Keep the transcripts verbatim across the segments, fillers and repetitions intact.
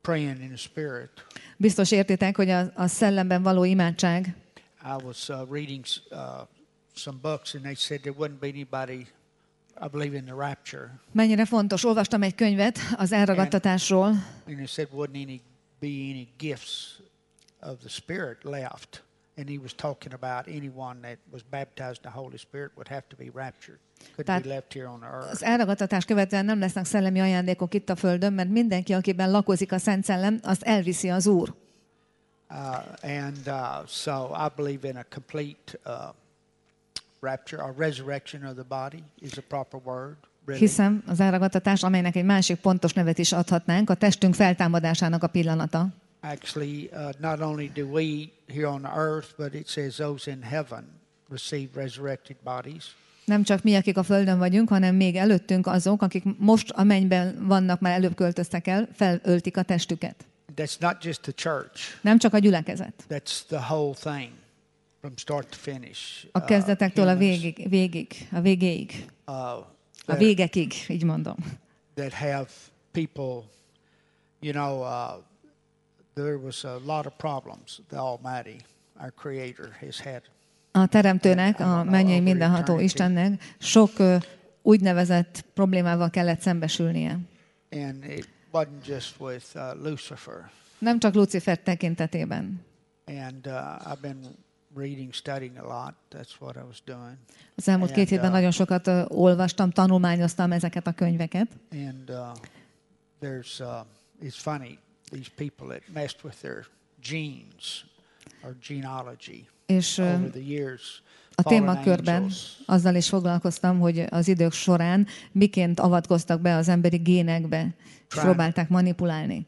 praying in the spirit. Biztos értitek, hogy a, a szellemben való imádság. I was uh, reading uh, some books, and they said there wouldn't be anybody, I believe, in the rapture. Mennyire fontos. Olvastam egy könyvet az elragadtatásról. And they said wouldn't any be any gifts of the Spirit left. And he was talking about anyone that was baptized in the Holy Spirit would have to be raptured. Couldn't be left here on the earth. Az elragadtatás követően nem lesznek szellemi ajándékok itt a földön, mert mindenki, akiben lakozik a Szent Szellem, azt elviszi az Úr. Uh, and uh, so I believe in a complete uh, rapture or resurrection of the body is a proper word. Really. Hiszem, az elragadtatás, amelynek egy másik pontos nevet is adhatnánk, a testünk feltámadásának a pillanata. Actually, uh, not only do we here on the earth, but it says those in heaven receive resurrected bodies. Nem csak mi, akik a földön vagyunk, hanem még előttünk azok, akik most a mennyben vannak, már előbb költöztek el, felöltik a testüket. That's not just the church. Nem csak a gyülekezet. That's the whole thing, from start to finish. A kezdetektől a végig, végig, a végéig. Uh, a végekig, így mondom. That have people, you know, uh, there was a lot of problems the Almighty, our Creator, has had. A Teremtőnek, a mennyei mindenható Istennek sok uh, úgynevezett problémával kellett szembesülnie. And it wasn't just with uh, Lucifer. Nem csak Lucifer tekintetében. And uh, I've been reading, studying a lot. That's what I was doing. Az elmúlt két hétben nagyon sokat uh, olvastam, tanulmányoztam ezeket a könyveket. And uh, there's, uh, it's funny, these people that messed with their genes or genealogy és uh, over the years. A témakörben azzal is foglalkoztam, hogy az idők során miként avatkoztak be az emberi génekbe, és próbálták manipulálni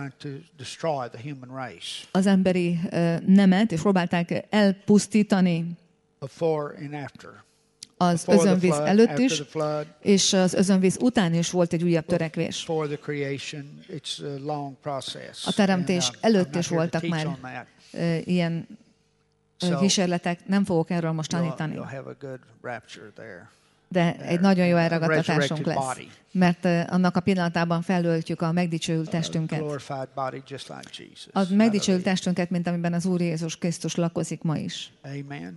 az emberi uh, nemet, és próbálták elpusztítani az özönvíz előtt is, és az özönvíz után is volt egy újabb törekvés. A teremtés előtt is voltak már uh, ilyen So, kísérletek, nem fogok erről most tanítani. De egy nagyon jó elragadtatásunk lesz, mert annak a pillanatában felöltjük a megdicsőült testünket. A megdicsőült testünket, mint amiben az Úr Jézus Krisztus lakozik ma is. Amen.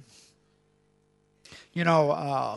You know,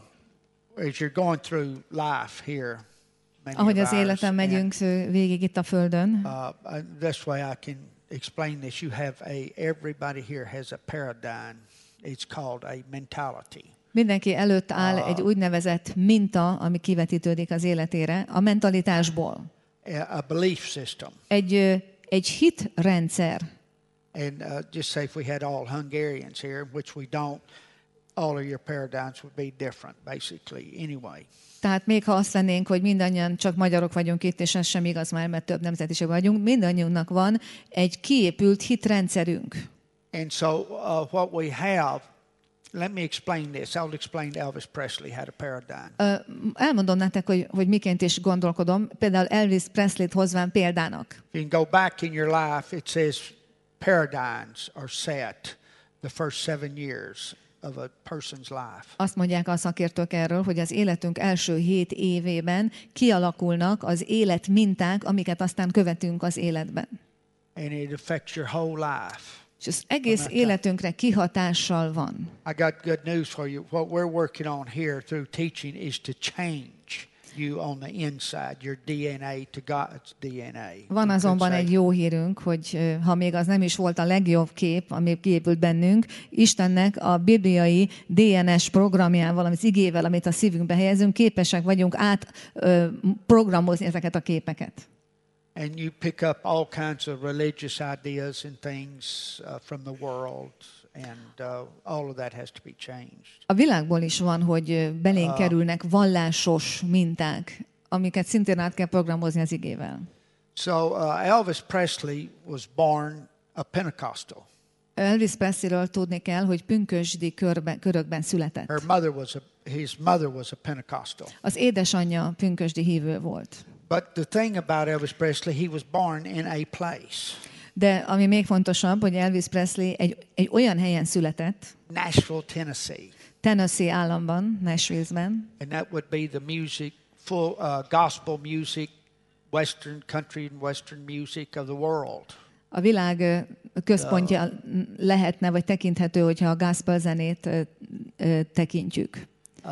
uh, as you're going through life here, ahogy az életen megyünk végig itt a Földön, uh, that's why I can explain this. You have a, everybody here has a paradigm. It's called a mentality. Mindenki előtt áll uh, egy úgynevezett minta, ami kivetítődik az életére, a mentalitásból. A belief system. Egy, egy hitrendszer. And uh, just say if we had all Hungarians here, which we don't, all of your paradigms would be different, basically, anyway. Tehát még ha azt lennénk, hogy mindannyian csak magyarok vagyunk itt, és ez sem igaz már, mert több nemzetiség vagyunk, mindannyiunknak van egy kiépült hitrendszerünk. And so uh, what we have, let me explain this. I'll explain Elvis Presley had a paradigm. Uh, elmondom nektek, hogy, hogy miként is gondolkodom. Például Elvis Presley-t hozván példának. You can go back in your life, it says paradigms are set the first seven years of a person's life. Azt mondják a szakértők erről, hogy az életünk első hét évében kialakulnak az életminták, amiket aztán követünk az életben. And it affects your whole life. És az egész életünkre kihatással van. I got good news for you. What we're working on here through teaching is to change you on the inside, your D N A to God's D N A. Van azonban egy jó hírünk, hogy ha még az nem is volt a legjobb kép, ami kiépült bennünk, Istennek a bibliai dé en es programjával, az igével, amit a szívünkbe helyezünk, képesek vagyunk átprogramozni ezeket a képeket. And you pick up all kinds of religious ideas and things uh, from the world, and uh, all of that has to be changed. A világból is van, hogy belénk kerülnek vallásos minták, amiket szintén át kell programozni az igével. So uh, Elvis Presley was born a Pentecostal. Elvis Presleyről tudni kell, hogy pünkösdi körben, körökben született. Her mother was a, his mother was a Pentecostal. Az édesanyja pünkösdi hívő volt. But the thing about Elvis Presley, he was born in a place. De ami még fontosabb, hogy Elvis Presley egy, egy olyan helyen született, Nashville, Tennessee. Tennessee államban, Nashville-ben. And that would be the music, full uh, gospel music Western country and Western music of the world. A világ ö, központja lehetne, vagy tekinthető, hogyha a gospel zenét ö, ö, tekintjük. Uh,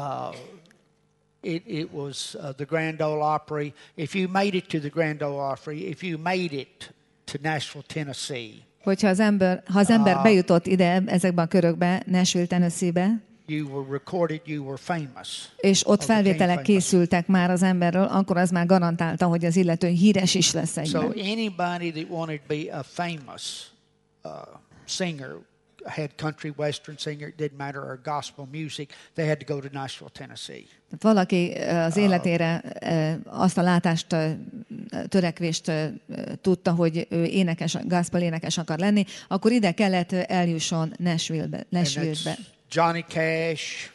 it, it was uh, the Grand Ole Opry. If you made it to the Grand Ole Opry, if you made it to Nashville, Tennessee, Hogyha az ember, ha az ember bejutott ide, ezekbe a körökbe, Nashville, Tennessee-be, you were recorded, you were famous. és ott felvételek készültek már az emberről, akkor az már garantálta, hogy az illető híres is lesz So egyben. anybody that wanted to be a famous uh, singer, had country western singer, it didn't matter, or gospel music, they had to go to Nashville, Tennessee. Tehát valaki az életére azt a látást, törekvést tudta, hogy ő énekes, gospel énekes akar lenni, akkor ide kellett eljusson Nashville-be. Nashville-be. Johnny Cash,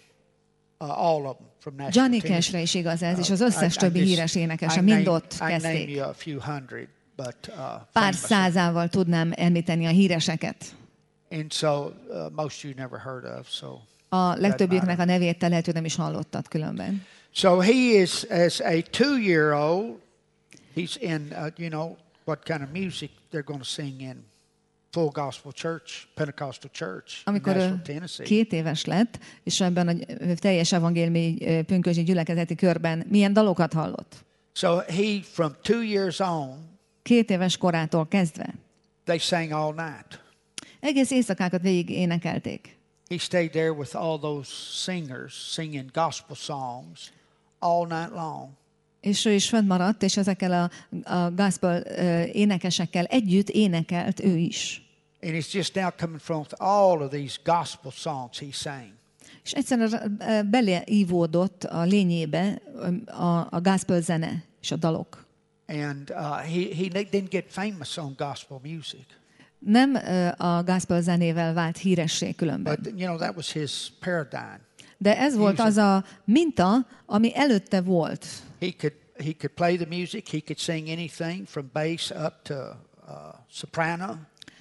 uh, all of them from Nashville, Johnny Tennessee. Cashre is igaz ez, és az összes I- I többi just- híres énekese I mind name- ott I name kezdték. you a few hundred, but, uh, Pár famous. százával tudnám említeni a híreseket. And so uh, most you never heard of. So, A legtöbbjüknek a nevét te lehet, hogy nem is hallottad különben. so he is as a two-year-old. He's in, uh, you know, what kind of music they're going to sing in full gospel church, Pentecostal church, in Amikor Nashville, ő Tennessee. két éves lett, és ebben a teljes evangéliumi pünkösdi gyülekezeti körben milyen dalokat hallott? So he, from two years on, Két éves korától kezdve. they sang all night. Egész éjszakákat végig énekelték. He stayed there with all those singers singing gospel songs all night long. És ő is fönt maradt, és ezekkel a, a gospel uh, énekesekkel együtt énekelt ő is. And it's just now coming from all of these gospel songs he sang. És egyszerűen uh, beleívódott a lényébe um, a, a gospel zene és a dalok. And uh, he, he didn't get famous on gospel music. Nem uh, a gospel zenével vált híressé különben. But, you know, that was his paradigm. De ez volt az a minta, ami előtte volt. He could, he could play the music. He could sing anything from bass up to uh, soprano.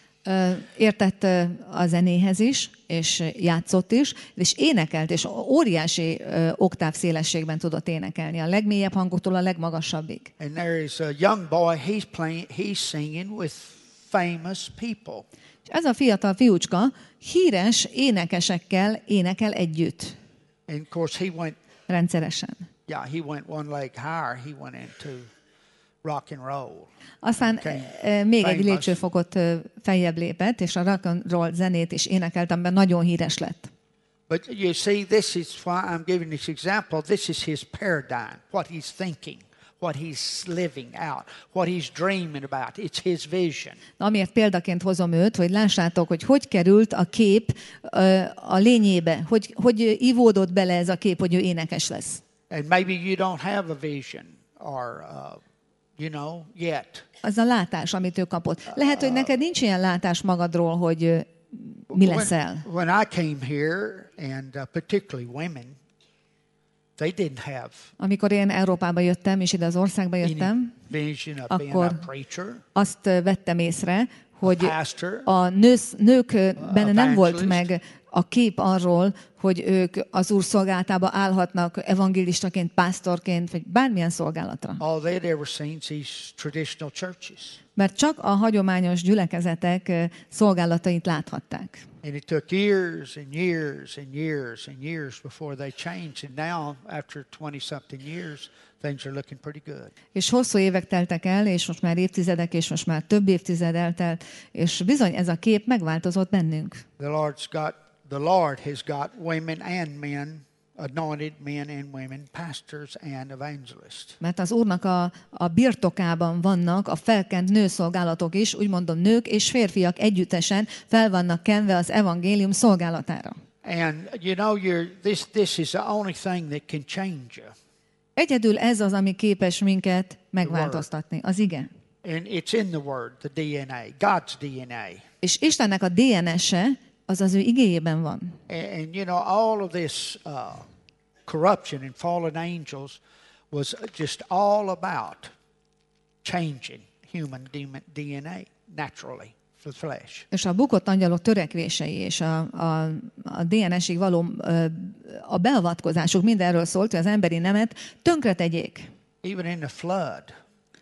Ö, Értett ö, a zenéhez is, és játszott is, és énekelt, és óriási ö, oktáv szélességben tudott énekelni, a legmélyebb hangoktól a legmagasabbig. And there is a young boy. He's playing. He's singing with famous people. És ez a fiatal fiúcska híres énekesekkel énekel együtt, And of course, he went. rendszeresen. Yeah, he went one leg higher. He went into rock and roll. Aztán Okay. ö, még egy Famous. lépcsőfokot ö, feljebb lépett, és a rock and roll zenét is énekelt, amiben nagyon híres lett. But you see, this is why I'm giving this example. This is his paradigm, what he's thinking, what he's living out, what he's dreaming about. It's his vision. Amiért példaként hozom őt, hogy lássátok, hogy hogy került a kép ö, a lényébe, hogy, hogy ivódott bele ez a kép, hogy ő énekes lesz. And maybe you don't have a vision or, uh, you know, yet. Az a látás, amit ő kapott. Lehet, hogy neked nincs ilyen látás magadról, hogy ö, mi leszel. When, when I came here, and uh, particularly women, they didn't have Amikor én Európába jöttem, és ide az országba any jöttem, vision of being akkor a preacher, azt ö, vettem észre, hogy pastor, a nősz, nők ö, benne nem volt evangelist. meg a kép arról, hogy ők az Úr szolgálatába állhatnak evangélistaként, pásztorként, vagy bármilyen szolgálatra. all they'd ever seen is these traditional churches. Mert csak a hagyományos gyülekezetek ö, szolgálatait láthatták. And it took years and years and years and years before they changed. And now, after twenty-something years, things are looking pretty good. És hosszú évek teltek el, és most már évtizedek, és most már több évtized eltelt, és bizony ez a kép megváltozott bennünk. The Lord's got, the Lord has got women and men, anointed men and women, pastors and evangelists. Mert az Úrnak a, a birtokában vannak a felkent nőszolgálatok is, úgy mondom, nők és férfiak együttesen fel vannak kenve az evangélium szolgálatára. And you know, you're, this, this is the only thing that can change you. Egyedül ez az, ami képes minket megváltoztatni, az ige. And it's in the Word, the D N A, God's D N A. És Istennek a dé en es-e az az ő igéjében van. And, and you know, all of this uh, corruption and fallen angels was just all about changing human D N A naturally for the flesh. És a bukott angyalok törekvései és a, a, a dé en es-ig való ö, a beavatkozásuk mindenről szólt, hogy az emberi nemet tönkretegyék. Even in the flood,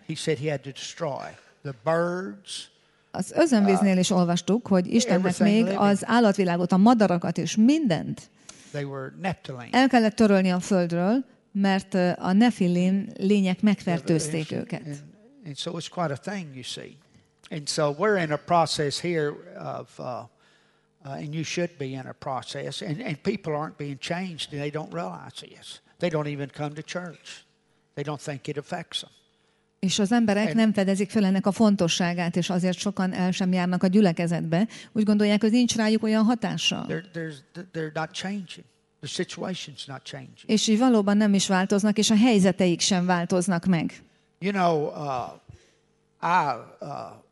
he said he had to destroy the birds. Az özönvíznél is olvastuk, hogy Istennek még az állatvilágot, a madarakat és mindent They were Nephilim. el kellett törölni a földről, mert a Nefilim lények megfertőzték őket. And, and so it's quite a thing, you see. And so we're in a process here of, uh, uh, and you should be in a process, and, and people aren't being changed, and they don't realize this. They don't even come to church. They don't think it affects them. És az emberek nem fedezik fel ennek a fontosságát, és azért sokan el sem járnak a gyülekezetbe. Úgy gondolják, hogy nincs rájuk olyan hatása. They're, they're not changing. The situation's not changing. És így valóban nem is változnak, és a helyzeteik sem változnak meg. You know, uh, I uh,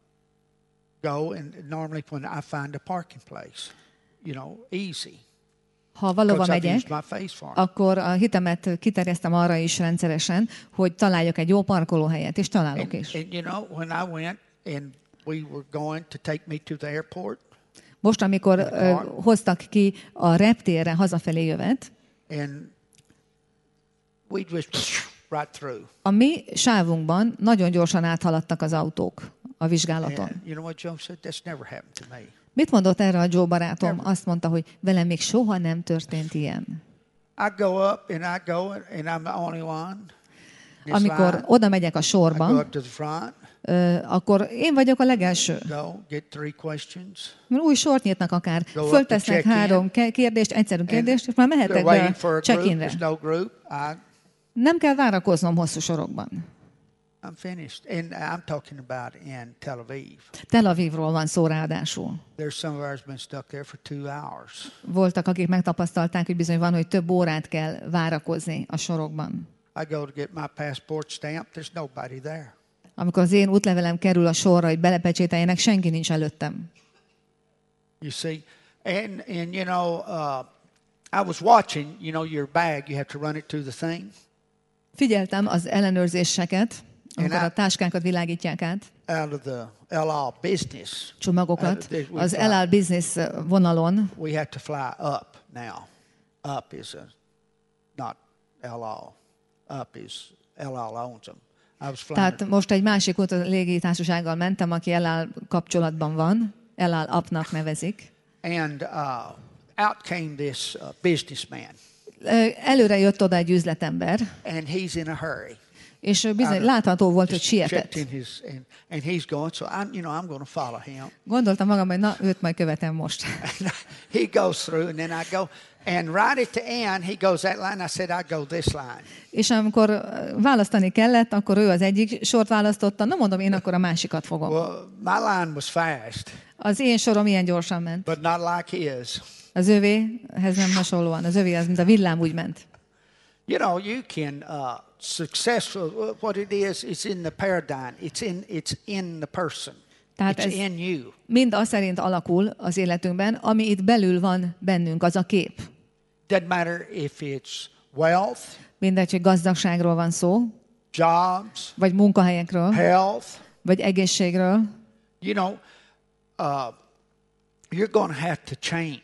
go, and normally when I find a parking place, you know, easy. Ha valóban Because I've megyek, used my face for it. akkor a hitemet kiterjesztem arra is rendszeresen, hogy találjak egy jó parkolóhelyet, és találok And, is. and you know, when I went and we were going to take me to the airport, Most, amikor ö, hoztak ki a reptérre hazafelé jövet, and we just right through. a mi sávunkban nagyon gyorsan áthaladtak az autók a vizsgálaton. And you know what Joe said? That's never happened to me. Mit mondott erre a Joe barátom? Azt mondta, hogy velem még soha nem történt ilyen. I go up and I go and I'm the only one. This Amikor line, oda megyek a I go sorba, up to the front, ö, akkor én vagyok a legelső. go get three questions. Mert új sort nyitnak akár. Go up Föltesznek to check-in. három ke- kérdést, egyszerű kérdést, és már They're mehetek waiting be for a a group. check-inre. There's no group. I, Nem kell várakoznom hosszú sorokban. I'm finished. And I'm talking about in Tel Aviv. Tel Avivról van szó ráadásul. There's some of ours been stuck there for two hours. Voltak, akik megtapasztalták, hogy bizony van, hogy több órát kell várakozni a sorokban. I go to get my passport stamped. There's nobody there. Amikor az én útlevelem kerül a sorra, hogy belepecsételjenek, senki nincs előttem. You see, and and you know, uh, I was watching. You know, your bag. You have to run it through the thing. Figyeltem az ellenőrzéseket, amikor a táskákat világítják át, Out of the L L business, csomagokat. Uh, we Az fly. el á Business vonalon we have to fly up now. Up is a, not L L. Up is L L owns them. I was flying. Tehát most egy másik út, a légitársasággal mentem, aki el á kapcsolatban van, el á Upnak nevezik. And uh, out came this uh, businessman, Ö, Előre jött oda egy üzletember, and he's in a hurry. és ő bizony látható volt, hogy sietett. Checked in his, and, and he's going. So I'm, you know, I'm going to follow him. Gondoltam magam, hogy na, őt majd követem most. And he goes through, and then I go, and right at the end, he goes that line. I said, I go this line. És amikor ö, választani kellett, akkor ő az egyik sort választotta. Na mondom, én akkor a másikat fogom. Well, my line was fast, Az én sorom ilyen gyorsan ment. but not like his. Az övéhez nem hasonlóan. Az övé az, mint a villám úgy ment. You know, you can uh, successful. What it is, it's in the paradigm. It's in it's in the person. Tehát It's ez in you. mind az szerint alakul az életünkben, ami itt belül van bennünk, az a kép. Doesn't matter if it's wealth, Mindegy, hogy gazdagságról van szó, jobs, vagy munkahelyekről, health. vagy egészségről. You know, uh, you're going to have to change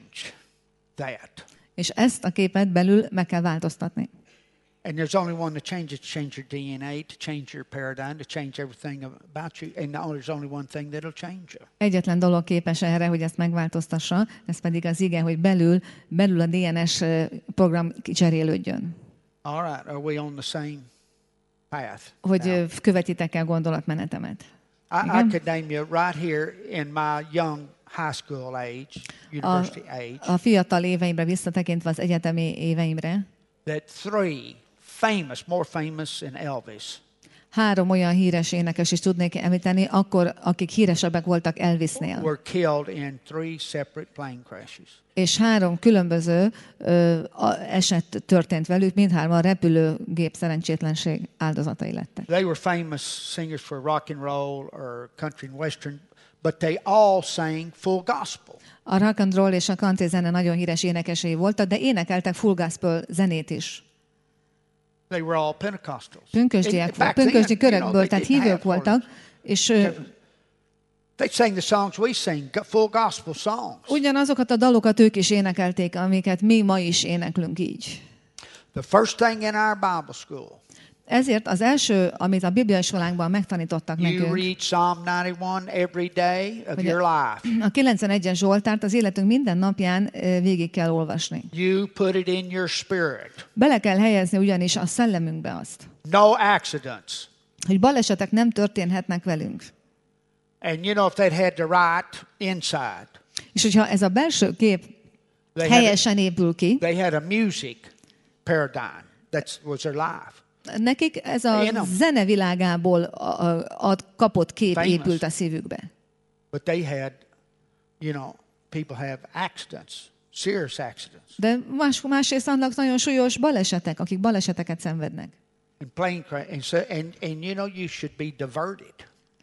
that. És ezt a képet belül meg kell változtatni. And there's only one to change it, to change your D N A, to change your paradigm, to change everything about you. And now there's only one thing that'll change you. Egyetlen dolog képes erre, hogy ezt megváltoztassa, ez pedig az ige, hogy belül, belül a dé en es program cserélődjön. All right, are we on the same path? Hogy now? ö, követitek el gondolatmenetemet. I, I Igen. could name you right here in my young high school age, A, university age, a fiatal éveimre visszatekintve, az egyetemi éveimre, that three famous, more famous than Elvis, három olyan híres énekes is tudnék említeni, akkor, akik híresebbek voltak Elvisnél. were killed in three separate plane crashes. És három különböző ö, a, eset történt velük, mindhárman repülőgép szerencsétlenség áldozatai lettek. They were famous singers for rock and roll or country and western, but they all sang full gospel. A rock and roll és a country zene nagyon híres énekesei voltak, de énekeltek full gospel zenét is. They were all Pentecostals. Pünkösdiek, And back pünkösdi then, you know, körekből, they tehát didn't have hívők voltak, és ö, They sang the songs we sing, go- full gospel songs. ugyanazokat a dalokat ők is énekelték, amiket mi ma is éneklünk így. The first thing in our Bible school, Ezért az első, amit a bibliaiskolánkban megtanítottak You nekünk, read Psalm ninety-one every day of Hogy your life. a kilencvenegyes Zsoltárt az életünk minden napján ö, végig kell olvasni. You put it in your spirit. Bele kell helyezni ugyanis a szellemünkbe azt, No accidents. hogy balesetek nem történhetnek velünk. And you know, if they'd had to write inside, És hogyha ez a belső kép they had, a, helyesen épül ki, they had a music paradigm. That was their life. nekik ez a Én nem. zene világából a, a, a kapott kép Famous. épült a szívükbe. But they had, you know, people have accidents, serious accidents. De más, másrészt annak nagyon súlyos balesetek, akik baleseteket szenvednek. And plane crash. And, so, and, and you know, you should be diverted.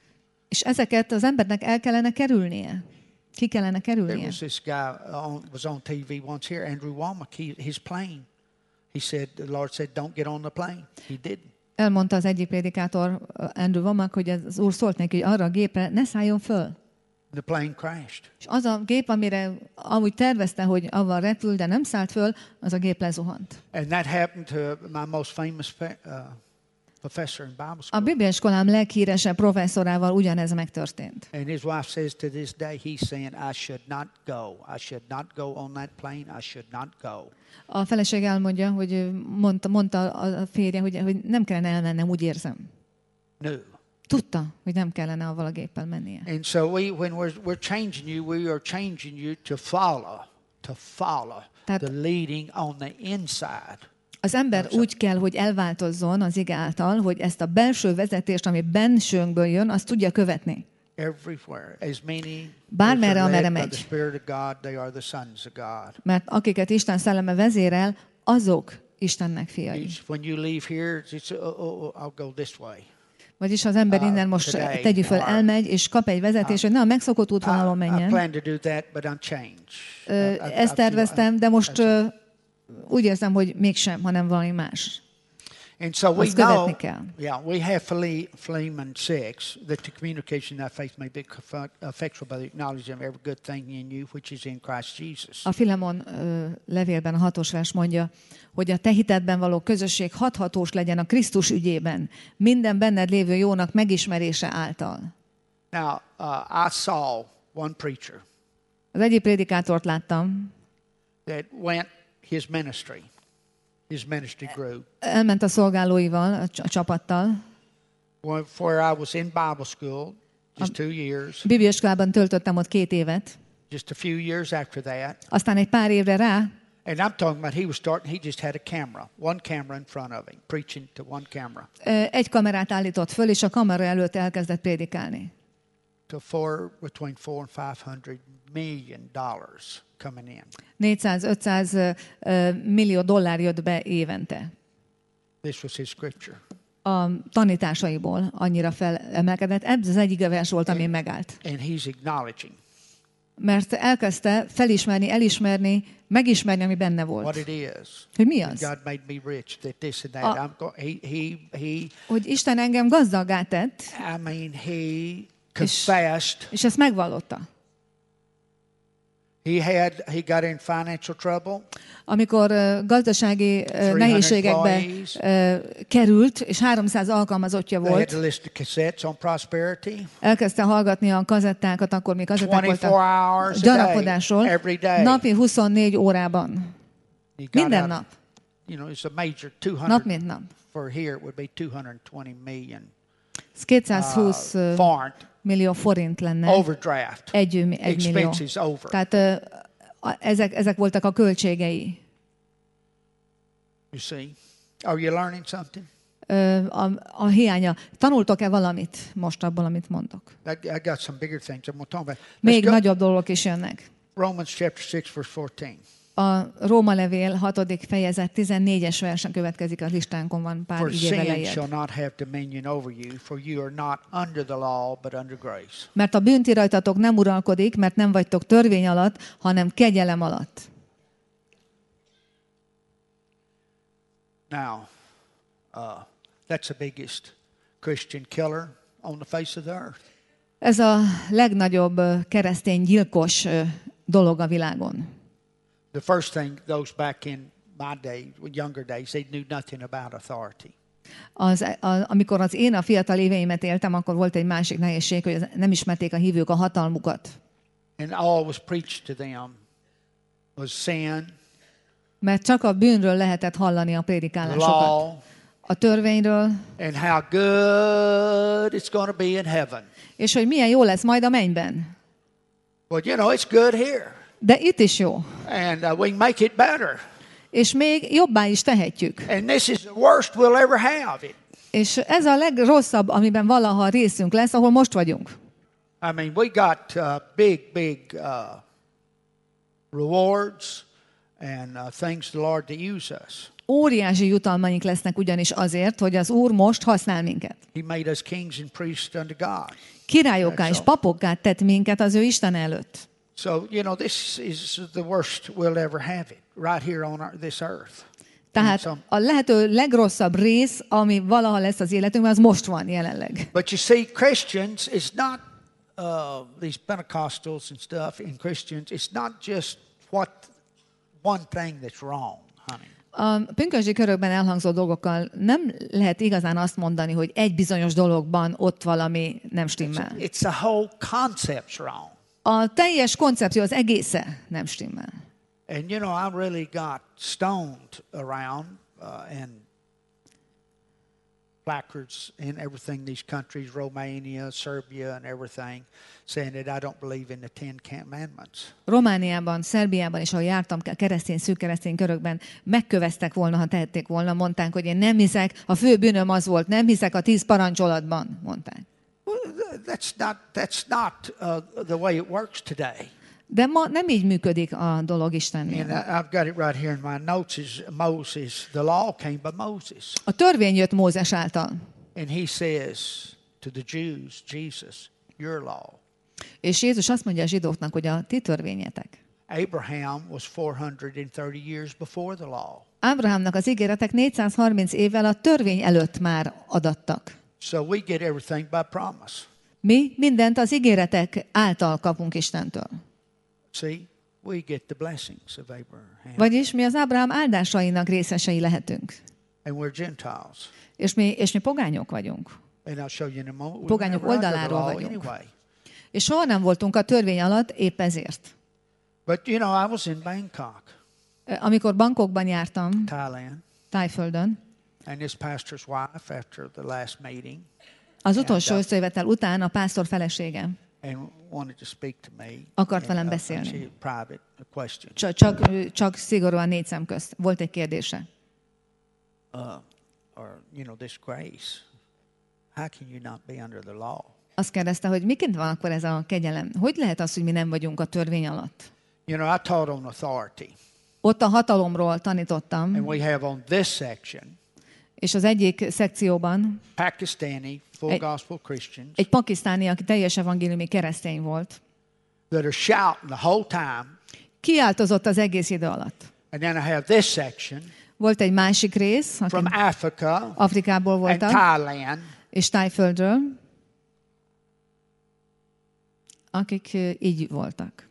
És ezeket az embernek el kellene kerülnie. Ki kellene There kerülnie. was this guy on, was on T V once here, Andrew Womack, he, his plane. He said, the Lord said, don't get on the plane. He didn't. Elmondta az egyik prédikátor, Andrew Womack, hogy az Úr szólt neki, hogy arra a gépre ne szálljon föl. The plane crashed. És az a gép, amire amúgy tervezte, hogy avval repül, de nem szállt föl, az a gép lezuhant. And that happened to my most famous uh, professor in Bible A school. bibliaiskolám leghíresebb professzorával ugyanez megtörtént. And his wife says to this day, he's saying, I should not go. I should not go on that plane. I should not go. A feleség elmondja, hogy ő mondta, mondta a férje, hogy, hogy nem kellene elmennem, úgy érzem. No. Tudta, hogy nem kellene avval a géppel mennie. And so we, when we're, we're changing you, we are changing you to follow, to follow Tehát- the leading on the inside. Az ember úgy kell, hogy elváltozzon az ige által, hogy ezt a belső vezetést, ami bensőnkből jön, azt tudja követni. Everywhere. As many Bármerre, as are amerre led by megy. the Spirit of God, they are the sons of God. Mert akiket Isten szelleme vezérel, azok Istennek fiai. It's, when you leave here, it's, oh, oh, oh, I'll go this way. Vagyis az ember Uh, innen most today, tegyük föl, tomorrow. elmegy, és kap egy vezetést, hogy ne a megszokott útvonalon I, I menjen. plan to do that, but I'm changed. Ö, I- I- I Ezt feel- terveztem, de most ö, úgy érzem, hogy mégsem, hanem valami más. And so we Azt követni know, kell. yeah, we have Phile- Philemon six, that the communication of thy faith may be conf- effectual by the acknowledging of every good thing in you, which is in Christ Jesus. A Filemon ö, levélben a hatos vers mondja, hogy a te hitedben való közösség hathatós legyen a Krisztus ügyében, minden benned lévő jónak megismerése által. Now, uh, I saw one preacher Az egyik prédikátort láttam, that went his ministry. His ministry grew. elment a szolgálóival, a cs- a csapattal. Well, where I was in Bible school, just two years, Bibliaiskolában töltöttem ott két évet, just a few years after that. aztán egy pár évre rá, And I'm talking about he was starting, he just had a camera, one camera in front of him, preaching to one camera. ö, egy kamerát állított föl, és a kamera előtt elkezdett prédikálni. To four, between four and five hundred million dollars coming in. négyszáz-ötszáz ö, millió dollár jött be évente. This was his scripture. A tanításaiból annyira felemelkedett. Ez az egyik vers volt, ami megállt. And he's acknowledging Mert elkezdte felismerni, elismerni, megismerni, ami benne what volt. it is. Hogy mi And az? God made me rich, that this and that. A- I'm go- he, he, he, Hogy Isten engem gazdaggá tett, I mean, he confessed. és ezt megvallotta. He had, he got in financial trouble. Amikor ö, gazdasági ö, nehézségekbe employees. ö, került, és háromszáz alkalmazottja They had volt, to list the cassettes on prosperity. elkezdte hallgatni a kazettákat, akkor még kazetták twenty-four voltak, hours a day, gyarapodásról, every day. napi huszonnégy órában. He got Minden out- nap. You know, it's a major two Nap hundred. mint nap. For here, it would be two hundred twenty million Ez kétszázhúsz uh, ö, foreign millió forint lenne. overdraft. Egy, egy millió. Expenses over. Tehát ö, a- ezek, ezek voltak a költségei. You see, are you learning something? Ö, A, a hiánya. Tanultok-e valamit most abból, amit mondok? I, I got some bigger things I'm going to talk about. Let's Még go. nagyobb dolgok is jönnek. Romans chapter six, verse fourteen. A Róma levél hatodik fejezet tizennégyes versen következik, a listánkon van pár For igével sin lejjebb. shall not have dominion over you, for you are not under the law, but under grace. Mert a bűn ti rajtatok nem uralkodik, mert nem vagytok törvény alatt, hanem kegyelem alatt. Now, uh, that's the biggest Christian killer on the face of the earth. Ez a legnagyobb ö, keresztény gyilkos ö, dolog a világon. The first thing, those back in my day, younger days, they knew nothing about authority. Az, a, amikor az én a fiatal éveimet éltem, akkor volt egy másik nehézség, hogy nem ismerték a hívők a hatalmukat. And all was preached to them was sin, Mert csak a bűnről lehetett hallani a prédikálásokat. law, A törvényről, and how good it's going to be in heaven. és hogy milyen jó lesz majd a mennyben. Well, you know, it's good here, De itt is jó. and uh, we can make it better. És még jobbá is tehetjük. And this is the worst we'll ever have. It. És ez a legrosszabb, amiben valaha részünk lesz, ahol most vagyunk. I mean, we got uh, big, big uh, rewards and uh, things the Lord to use us. Óriási jutalmaink lesznek ugyanis azért, hogy az Úr most használ minket. He made us kings and priests unto God. Királyokká és papokká tett minket az ő Isten előtt. So, you know, this is the worst we'll ever have it, right here on our, this earth. Tehát a lehető legrosszabb rész, ami valaha lesz az életünkben, az most van jelenleg. But you see, Christians, it's not, uh, these Pentecostals and stuff in Christians, it's not just what, one thing that's wrong, honey. A pünkösdi körökben elhangzó dolgokkal nem lehet igazán azt mondani, hogy egy bizonyos dologban ott valami nem stimmel. It's the whole concept's wrong. A teljes koncepció, az egésze nem stimmel. And you know, I really got stoned around uh, and placards in everything, these countries, Romania, Serbia, and everything, saying that I don't believe in the Ten Commandments. Romániában, Szerbiában és ahol jártam keresztény, szűk keresztény körökben, megköveztek volna, ha tehették volna, mondták, hogy én nem hiszek, a fő bűnöm az volt, nem hiszek a tíz parancsolatban, mondták. Well, that's not, that's not uh, the way it works today. De ma nem így működik a dolog And Istennél. I've got it right here in my notes. Is Moses, the law came by Moses. A törvény jött Mózes által. And he says to the Jews, Jesus, your law. És Jézus azt mondja a zsidóknak, hogy a ti törvényetek. Abraham was four hundred thirty years before the law. Ábrahámnak az ígéretek négyszázharminc évvel a törvény előtt már adattak. So we get everything by promise. Mi mindent az ígéretek által kapunk Istentől. See, we get the blessings of Abraham. Vagyis mi az Ábrahám áldásainak részesei lehetünk. And we're Gentiles. És mi, és mi pogányok vagyunk. And I'll show you in a moment. We Pogányok were never under the oldaláról law vagyunk. anyway. És soha nem voltunk a törvény alatt épp ezért. But you know, I was in Bangkok, Amikor Bangkokban jártam, Thailand, Tájföldön, and this pastor's wife, after the last meeting, az utolsó összejövetel után a pásztor felesége and wanted to speak to me. akart and, velem uh, beszélni. she had private a question. Csak, csak, csak szigorúan négy szem közt. Volt egy kérdése. Uh, or you know, this grace. How can you not be under the law? Azt kérdezte, hogy miként van akkor ez a kegyelem? Hogy lehet az, hogy mi nem vagyunk a törvény alatt? You know, I taught on authority, Ott a hatalomról tanítottam, and we have on this section és az egyik szekcióban Pakistani full Egy- gospel Christians egy pakisztáni, aki teljes evangéliumi keresztény volt, that are shouting the whole time, kiáltozott az egész idő alatt. and then I have this section Volt egy másik rész, from akik Africa Afrikából and voltak, Thailand, és Tájföldről, akik ö, így voltak.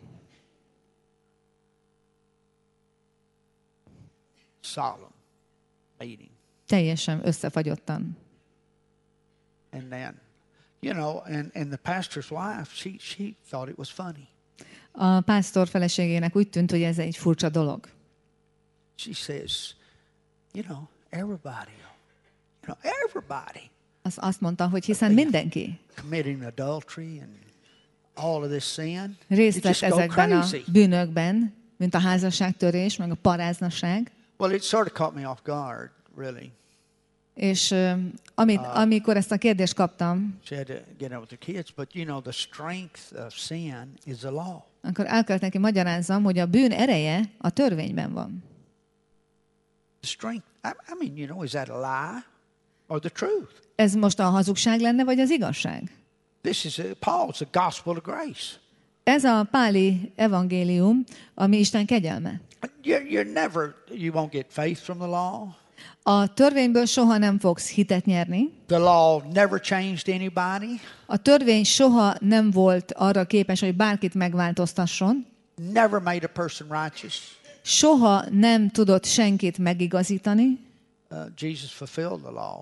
solemn meeting, Teljesen összefagyottan. and then, you know, and and the pastor's wife, she she thought it was funny. A pásztor feleségének úgy tűnt, hogy ez egy furcsa dolog. She says, you know, everybody, you know, everybody Az azt mondta, hogy hiszen mindenki committing adultery and all of this sin, részt it vett just go ezekben a crazy. bűnökben, mint a házasságtörés, meg a paráznaság. Well, it sort of caught me off guard, really. És ö, amit, amikor ezt a kérdést kaptam, She had to get out with the kids, but you know, the strength of sin is the law. akkor el kellett neki magyarázzam, hogy a bűn ereje a törvényben van. The strength, I, I mean, you know, is that a lie or the truth? Ez most a hazugság lenne, vagy az igazság? This is a, Paul's the gospel of grace. Ez a páli evangélium, ami Isten kegyelme. You're, you're never, you won't get faith from the law. A törvényből soha nem fogsz hitet nyerni. The law never changed anybody, A törvény soha nem volt arra képes, hogy bárkit megváltoztasson. never made a person righteous. Soha nem tudott senkit megigazítani. Uh, Jesus fulfilled the law.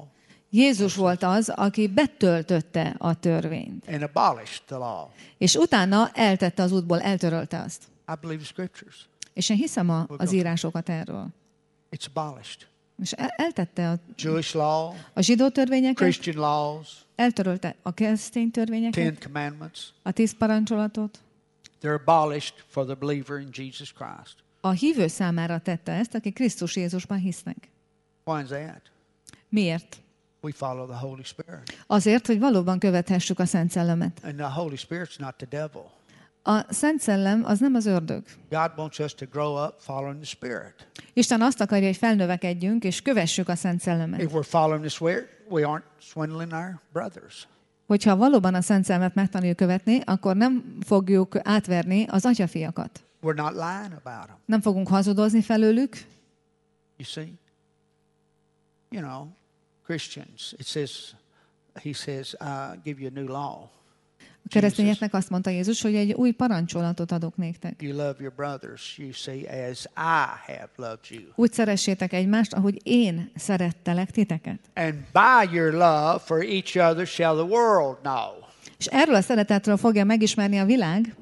Jézus volt az, aki betöltötte a törvényt. and abolished the law. És utána eltette az útból, eltörölte azt. I believe the scriptures. És én hiszem a, az írásokat erről. It's abolished. És el, eltette a, Jewish law, a zsidó törvényeket, Christian laws, eltörölte a keresztény törvényeket, Ten Commandments. a tíz parancsolatot. They're abolished for the believer in Jesus Christ. A hívő számára tette ezt, aki Krisztus Jézusban hisznek. Why is that? Miért? We follow the Holy Spirit. Azért, hogy valóban követhessük a Szent Szellemet. And the Holy Spirit's not the devil. A Szent Szellem az nem az ördög. God wants us to grow up following the Spirit. Isten azt akarja, hogy felnövekedjünk, és kövessük a Szent Szellemet. If we're following the Spirit, we aren't swindling our brothers. Hogyha valóban a Szent Szellemet megtanuljuk követni, akkor nem fogjuk átverni az atyafiakat. We're not lying about them. Nem fogunk hazudozni felőlük. You see? You know, Christians, it says, he says, I give you a new law. A keresztényeknek azt mondta Jézus, hogy egy új parancsolatot adok néktek. You love your brothers, you see, as I have loved you. Úgy szeressétek egymást, ahogy én szerettelek titeket. And by your love for each other shall the world know. És erről a szeretetről fogja megismerni a világ, You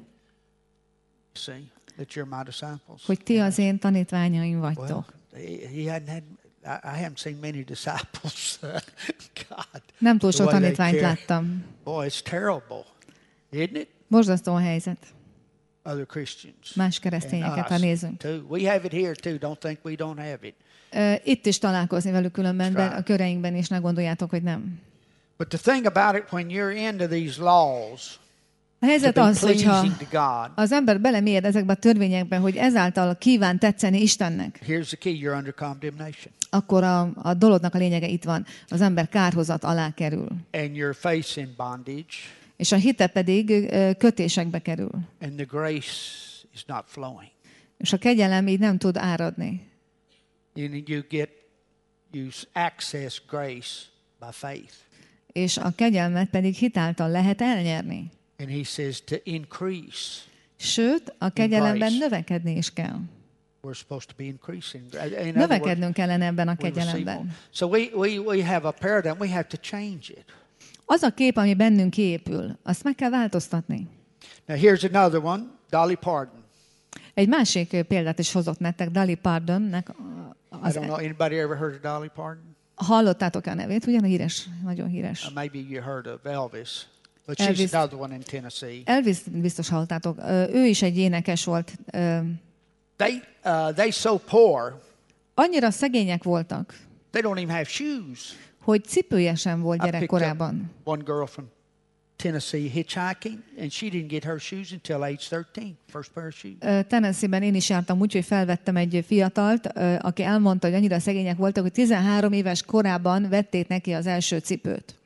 see, that you're my disciples. hogy ti az én tanítványaim Well, vagytok. he, he hadn't had, I, I haven't seen many disciples. God. Nem túl the sok way they tanítványt care. láttam. Boy, it's terrible, isn't it? Borzasztó a helyzet. Other Christians. Más and keresztényeket, ha us, nézünk. too. We have it here too. Don't think we don't have it. Ö, Itt is találkozni velük különben, de right. a köreinkben is ne gondoljátok, hogy nem. But the thing about it, when you're into these laws, A to helyzet be az, hogyha pleasing to God, az ember belemélyed ezekbe a törvényekbe, hogy ezáltal kíván tetszeni Istennek, here's the key: you're under condemnation, akkor a, a dolognak a lényege itt van. Az ember kárhozat alá kerül. and your faith's in bondage, És a hite pedig ö, kötésekbe kerül. and the grace is not flowing. És a kegyelem így nem tud áradni. You you get you access grace by faith, És a kegyelmet pedig hitáltal lehet elnyerni. and He says to increase. Sőt, a kegyelemben grace. növekedni is kell. We're supposed to be increasing. In other words, Növekednünk kellene ebben a we receive more. kegyelemben. So we, we, we have a paradigm. We have to change it. Az a kép, ami bennünk épül, azt meg kell változtatni. Now here's another one, Dolly Parton. Egy másik példát is hozott nektek, Dolly Partonnek. I Az, don't know, anybody ever heard of Dolly Parton? hallottátok a nevét, ugyan híres, nagyon híres. Uh, maybe you heard of Elvis. But Elvis. she's another one in Tennessee. Elvis biztos hallottátok. Ö, Ő is egy énekes volt. Ö, They, uh, they so poor, Annyira szegények voltak, they don't even have shoes. hogy cipője sem volt I picked gyerekkorában. up one girl from Tennessee hitchhiking, and she didn't get her shoes until age thirteen, first pair of shoes. Ö, Tennessee-ben én is jártam úgy, hogy felvettem egy fiatalt, ö, aki elmondta, hogy annyira szegények voltak, hogy tizenhárom éves korában vették neki az első cipőt.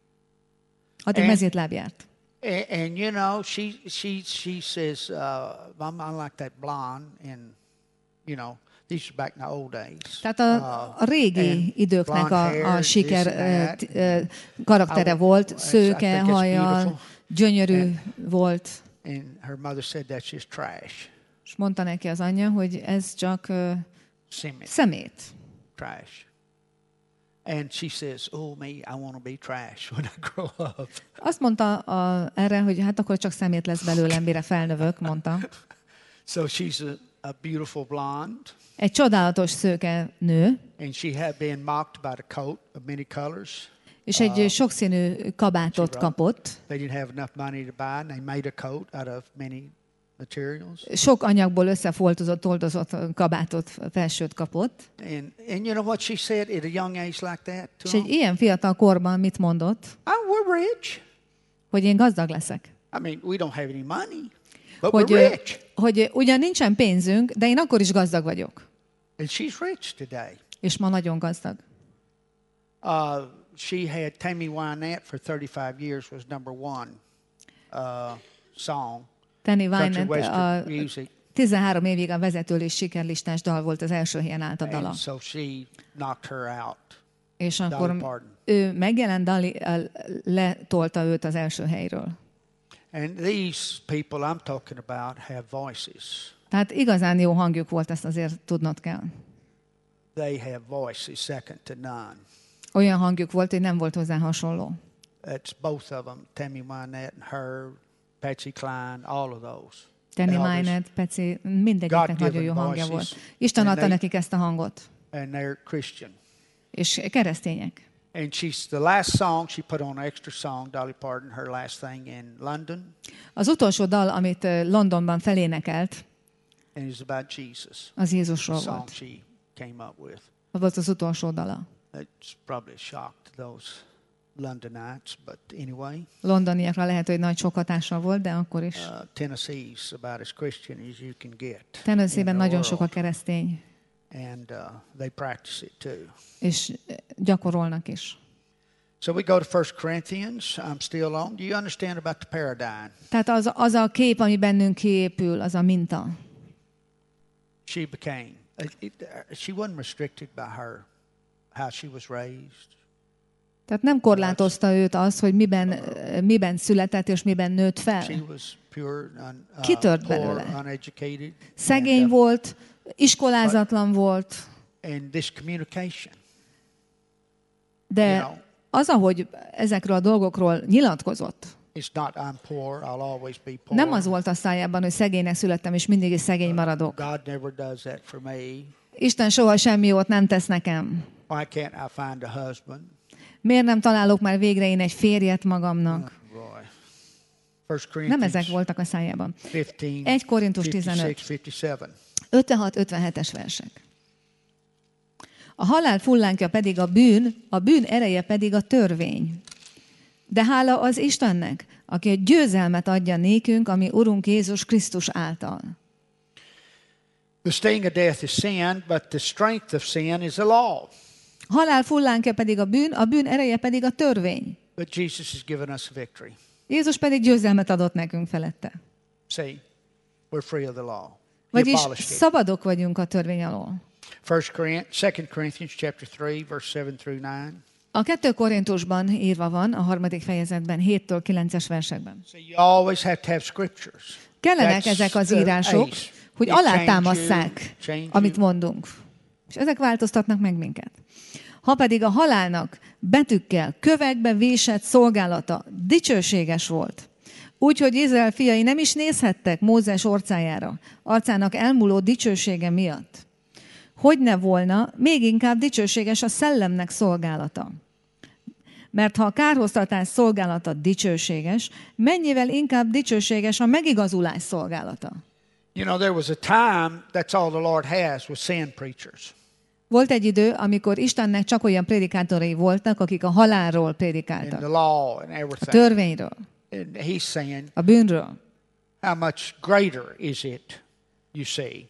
Addig And- mezítláb járt. And, and you know, she she she says, uh, I'm, I'm like that blonde, and you know, these are back in the old days. Tehát a, Uh, a régi and időknek blonde a, hair, a this siker and ö, that. t- ö, karaktere I- volt, I szőke think it's hajjal, beautiful. gyönyörű volt. And her mother said that's just trash, És mondta neki az anyja, hogy ez csak ö, cement, szemét. trash. And she says, "Oh me, I want to be trash when I grow up." Azt mondta a, erre, hogy hát akkor csak szemét lesz belőlem, mire felnövök, mondta. So she's a, a beautiful blonde, Egy csodálatos szőke nő, and she had been mocked about a coat of many colors. és egy sokszínű kabátot kapott. They didn't have enough money to buy, and they made a coat out of many materials. Sok anyagból összefoltozott, oldozott kabátot, felsőt kapott. And and you know what she said at a young age like that to És him? egy ilyen fiatal korban mit mondott? Oh, we're rich. Hogy én gazdag leszek. I mean, we don't have any money, but Hogy, we're ö, rich. hogy ugyan nincsen pénzünk, de én akkor is gazdag vagyok. And she's rich today. És ma nagyon gazdag. Uh, she had Tammy Wynette for thirty-five years was number one uh, song, Tenny country Wynette western a music. tizenhárom évig a vezetőlés sikerlistás dal volt, az első helyen állt a dala. And so she knocked her out. És Dolly akkor Parton. ő megjelent, Dali letolta őt az első helyről. And these people I'm talking about have voices. Tehát igazán jó hangjuk volt, ezt azért tudnod kell. They have voices second to none. Olyan hangjuk volt, hogy nem volt hozzá hasonló. It's both of them, Tammy Wynette and her, Patsy Cline, all of those. Tammy Elvis. Wynette, Peci, mindegyiknek God-given nagyon jó hangja voices. volt. Isten And adta they- nekik ezt a hangot. And they're Christian. És keresztények. And she's the last song she put on an extra song, Dolly Parton, her last thing in London, Az utolsó dal, amit ö, Londonban felénekelt, and it's about Jesus. az The Jézusról song volt. she came up with. Az volt az utolsó dala. It's probably a shock to those Londonites, but anyway, Londoniakra lehet, hogy nagy sok hatással volt, de akkor is. uh, Tennessee's about as Christian as you can get. Tennessee-ben in the nagyon sok a world. keresztény, And uh, they practice it too. és ö, gyakorolnak is. So we go to First Corinthians. I'm still on. Do you understand about the paradigm? Tehát az, az a kép, ami bennünk kiépül, az a minta. She became. It, it, she wasn't restricted by her, how she was raised. Tehát nem korlátozta őt az, hogy miben, ö, miben született és miben nőtt fel. She was pure, un, uh, Kitört poor, belőle. uneducated. Szegény and, uh, volt, iskolázatlan volt, and this communication. de You know. az, ahogy ezekről a dolgokról nyilatkozott, It's not I'm poor, I'll always be poor. nem az volt a szájában, hogy szegénynek születtem, és mindig is szegény maradok. God never does that for me. Isten soha semmi jót nem tesz nekem. Why can't I find a husband? Miért nem találok már végre én egy férjet magamnak? Boy. First Nem Corinthians ezek voltak a szájában. fifteen, egy Korintus tizenöt. fifty-six, fifty-seven. ötvenhat ötvenhetes versek. A halál fullánkja pedig a bűn, a bűn ereje pedig a törvény. De hála az Istennek, aki a győzelmet adja nékünk, ami Urunk Jézus Krisztus által. The sting of death is sin, but the strength of sin is the law. A halál fullánkja pedig a bűn, a bűn ereje pedig a törvény. But Jesus has given us a victory. Jézus pedig győzelmet adott nekünk felette. See, we're free of the law. He Vagyis abolished it. szabadok vagyunk a törvény alól. First Corinthians, Second Corinthians chapter three, verse seven through nine. A kettő Korintusban írva van, a harmadik fejezetben, héttől kilences versekben. So you always have to have scriptures. Kellenek That's ezek az the írások, ace. hogy It change alátámasszák, you, change amit you. mondunk. És ezek változtatnak meg minket. Ha pedig a halálnak betűkkel, kövekbe vésett szolgálata dicsőséges volt, úgyhogy Izrael fiai nem is nézhettek Mózes orcájára, arcának elmúló dicsősége miatt. Hogy ne volna, még inkább dicsőséges a szellemnek szolgálata. Mert ha a kárhoztatás szolgálata dicsőséges, mennyivel inkább dicsőséges a megigazulás szolgálata. You know, there was a time, that's all the Lord has, was sin preachers. Volt egy idő, amikor Istennek csak olyan prédikátorai voltak, akik a halálról And prédikáltak, the law and a everything. törvényről, And he's saying, a bűnről. how much greater is it, you see,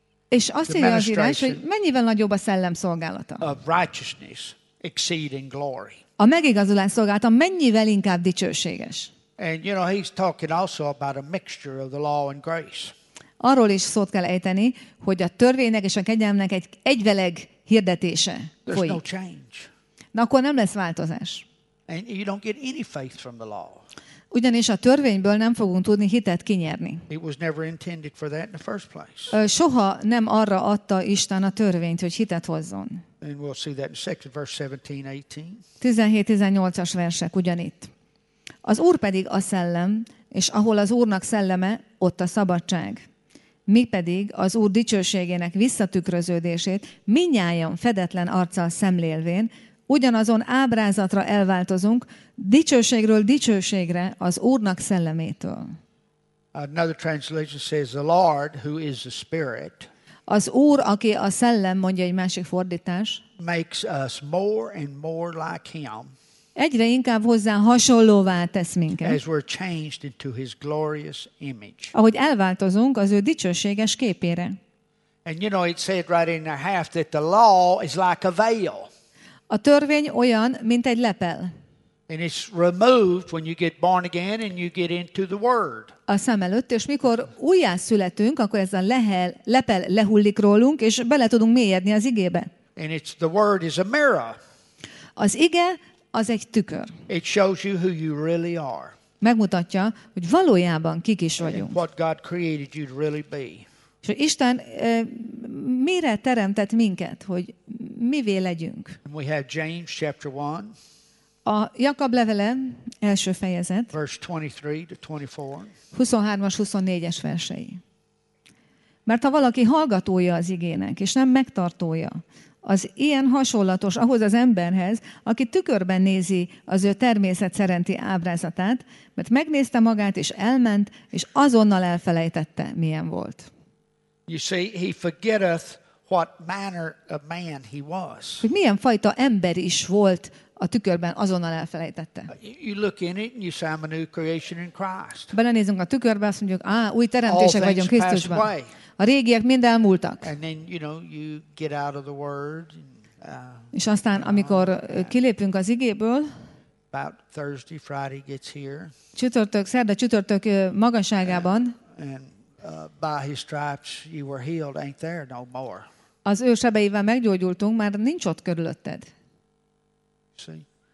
És azt The írja az írás, ministration. hogy mennyivel nagyobb a szellem szolgálata. of righteousness exceeding glory. A megigazulás szolgálata mennyivel inkább dicsőséges. And, you know, he's talking also about a mixture of the law and grace. Arról is szót kell ejteni, hogy a törvénynek és a kegyelmnek egy egyveleg hirdetése There's no folyik. change. Na akkor nem lesz változás. And you don't get any faith from the law. Ugyanis a törvényből nem fogunk tudni hitet kinyerni. It was never intended for that in the first place. Ö, Soha nem arra adta Isten a törvényt, hogy hitet hozzon. And we'll see that in second verse seventeen, eighteen. tizenhét tizennyolcas versek ugyanitt. Az Úr pedig a szellem, és ahol az Úrnak szelleme, ott a szabadság. Mi pedig az Úr dicsőségének visszatükröződését mindnyájan fedetlen arccal szemlélvén, ugyanazon ábrázatra elváltozunk, dicsőségről dicsőségre az Úrnak szellemétől. Another translation says, the Lord, who is the Spirit, Az Úr, aki a szellem, mondja egy másik fordítás, makes us more and more like Him egyre inkább hozzá hasonlóvá tesz minket. as we're changed into His glorious image. Ahogy elváltozunk az ő dicsőséges képére. And you know, it said right in there half that the law is like a veil. A törvény olyan, mint egy lepel. And it's removed when you get born again and you get into the Word. A szem előtt, és mikor újjászületünk, akkor ez a lehel, lepel lehullik rólunk, és bele tudunk mélyedni az igébe. And it's the Word is a mirror. Az ige az egy tükör. It shows you who you really are Megmutatja, hogy valójában kik is and vagyunk. what God created you to really be. És hogy Isten e, mire teremtett minket, hogy mivé legyünk. And we have James chapter one, A Jakab levele, első fejezet, verse twenty-three to twenty-four. huszonhármas, huszonnégyes versei. Mert ha valaki hallgatója az igének, és nem megtartója, az ilyen hasonlatos ahhoz az emberhez, aki tükörben nézi az ő természet szerinti ábrázatát, mert megnézte magát, és elment, és azonnal elfelejtette, milyen volt. You see, he forgetteth what manner of man he was. Hogy milyen fajta ember is volt a tükörben, azonnal elfelejtette. You look in it and you say, I'm a new creation in Christ. Belenézünk a tükörbe, azt mondjuk, á, új teremtések All vagyunk things passed Krisztusban. away. A régiek mind elmúltak. And then, you know, you get out of the word. And, uh, És aztán, amikor kilépünk az igéből, about Thursday, Friday gets here. csütörtök, szerda, csütörtök ö, magasságában, And uh, by his stripes you were healed. Ain't there no more. az ő sebeivel meggyógyultunk, már nincs ott körülötted. See?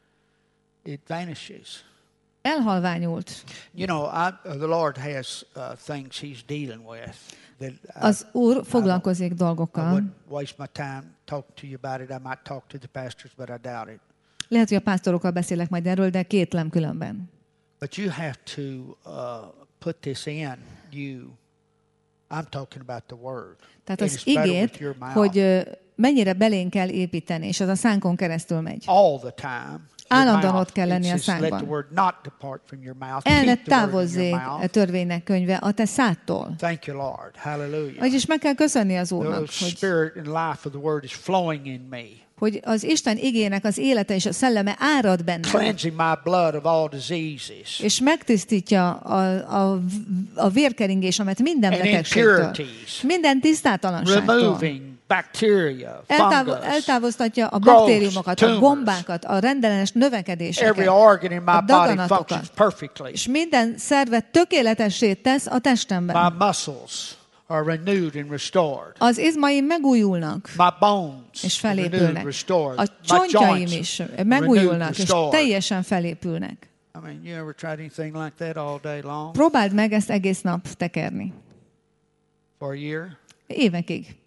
It vanishes. Elhalványult. You know, I, uh, the Lord has uh, things he's dealing with. That I, Az Úr foglalkozik I dolgokkal. wouldn't waste my time talking to you about it. I might talk to the pastors, but I doubt it. Lehet, hogy a pásztorokkal beszélek majd erről, de kétlem különben. But you have to uh, put this in. You, I'm talking about the word. Tehát It az is better igét, with your mouth hogy ö, mennyire belénk kell építeni, és az a szánkon keresztül megy. all the time. Állandóan ott kell lenni a It says, let the szánkban. word not depart from your mouth. El ne Keep the word in távozzék your a mouth. törvénynek könyve a te szádtól. Thank you, Lord. Hallelujah. Vagyis meg kell köszönni az The Úrnak, hogy, spirit and life of the word is flowing in me, hogy az Isten igének az élete és a szelleme árad benne, cleansing my blood of all diseases és megtisztítja a, a, a vérkeringésemet minden and betegségtől, impurities, minden tisztátalanságtól. removing bacteria, Eltáv, fungus, eltávoztatja a growths, baktériumokat, a tumors. gombákat, a rendellenes Every növekedéseket, organ in my a body daganatokat. functions perfectly. és minden szervet tökéletessé tesz a testemben. My muscles are renewed and restored. Az izmaim megújulnak, My bones és are renewed, felépülnek. restored. A My csontjaim joints is renewed, megújulnak, és restored. teljesen felépülnek. I mean, you ever tried anything like that all day long Próbáld meg ezt egész nap tekerni. for a year? Évekig.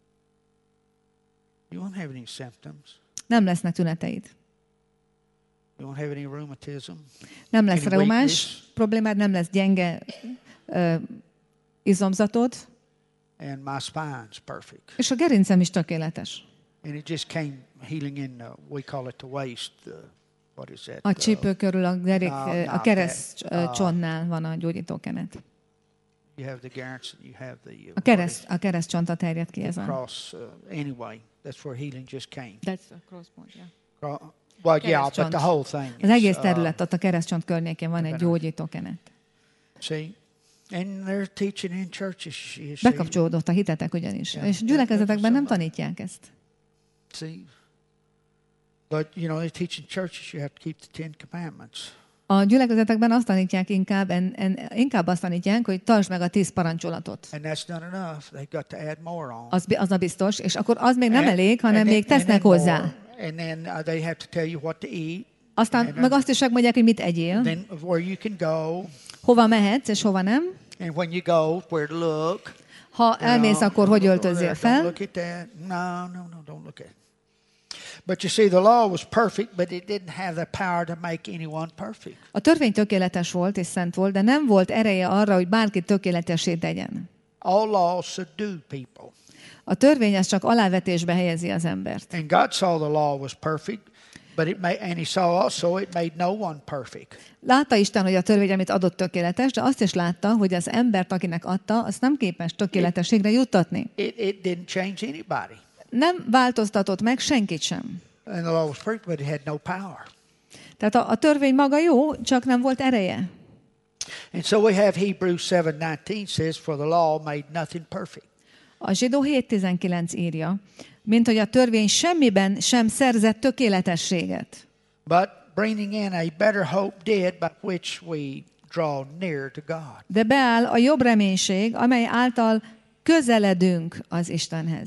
You won't have any symptoms. Nem lesznek tüneteid. You won't have any rheumatism. Nem lesz Any reumás weakness. problémád, nem lesz gyenge ö, izomzatod, And my spine's perfect. és a gerincem is tökéletes. And it just came healing in the, we call it the waist, the, what is that? A The- csípő körül a, derék, No, a not kereszt that. ö, Uh, csontnál van a gyógyítókenet. you have the Garrett's and you have the, uh, A kereszt, a keresztcsonta terjed ki ez the a... cross. Uh, anyway, that's where healing just came. That's a crosspoint, yeah. Cro- Well, yeah, but Keresztcsont. the whole thing. Az is, egész uh, terület, ott a keresztcsont környékén van egy Ebben a- gyógyítókenet. See, and they're teaching in churches. You see, Bekapcsolódott a hitetek ugyanis. Yeah. És gyülekezetekben nem tanítják ezt. see. But you know, they teach in churches. You have to keep the Ten Commandments. A gyülekezetekben azt tanítják inkább, en, en, inkább azt tanítják, hogy tartsd meg a tíz parancsolatot. And that's not enough. They've got to add more on. Az, bi- az a biztos, és akkor az még nem And- elég, hanem and még then- and tesznek then hozzá. more. And then uh, they have to tell you what to eat. Aztán And, meg uh, azt is megmondják, hogy mit egyél, Then where you can go, hova mehetsz, és hova nem. and when you go, where to look. Ha elmész, No, akkor don't hogy look öltözzél there, Don't fel. look at that. No, no, no, don't look at it. But you see, the law was perfect, but it didn't have the power to make anyone perfect. A törvény tökéletes volt és szent volt, de nem volt ereje arra, hogy bárki tökéletessé tegyen. All laws subdue people. A törvény az csak alávetésbe helyezi az embert. And God saw the law was perfect, but it made, and He saw also it made no one perfect. Látta Isten, hogy a törvény, amit adott, tökéletes, de azt is látta, hogy az embert, akinek adta, azt nem képes tökéletességre juttatni. It, it didn't change anybody. Nem változtatott meg senkit sem. And the law was perfect, but it had no power. Tehát a, a törvény maga jó, csak nem volt ereje. And so we have Hebrews seven nineteen says, for the law made nothing perfect. A zsidó hét tizenkilenc írja, mint hogy a törvény semmiben sem szerzett tökéletességet. But bringing in a better hope did, by which we draw near to God. De beáll a jobb reménység, amely által közeledünk az Istenhez.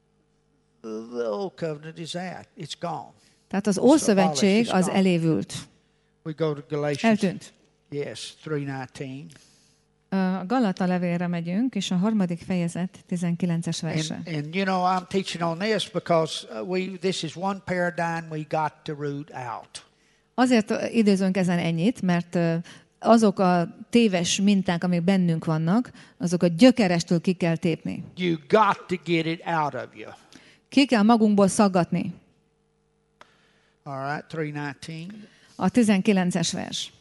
The old covenant is that. It's gone. Tehát az Ószövetség az elévült. We go to Galatians. Eltűnt. Yes, three nineteen. A Galata levélre megyünk, és a harmadik fejezet tizenkilences verse. And, and you know, I'm teaching on this because uh, we this is one paradigm we got to root out. Azért időzünk ezen ennyit, mert ö, azok a téves minták, amik bennünk vannak, azokat gyökerestől ki kell tépni. You got to get it out of you. Ki kell magunkból szaggatni. All right, three nineteen. A tizenkilences vers.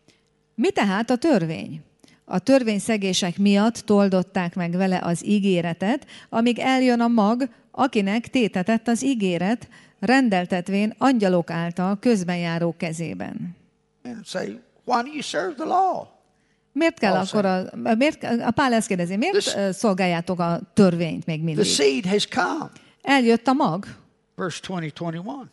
Mi tehát a törvény? A törvényszegések miatt toldották meg vele az ígéretet, amíg eljön a mag, akinek tétetett az ígéret, rendeltetvén angyalok által közbenjárók kezében. And say, why do you serve the law? Miért kell Also. akkor a, miért, a Pál ezt kérdezi, miért This- This, szolgáljátok a törvényt még The mindig? seed has come. Eljött a mag, Verse twenty, twenty-one.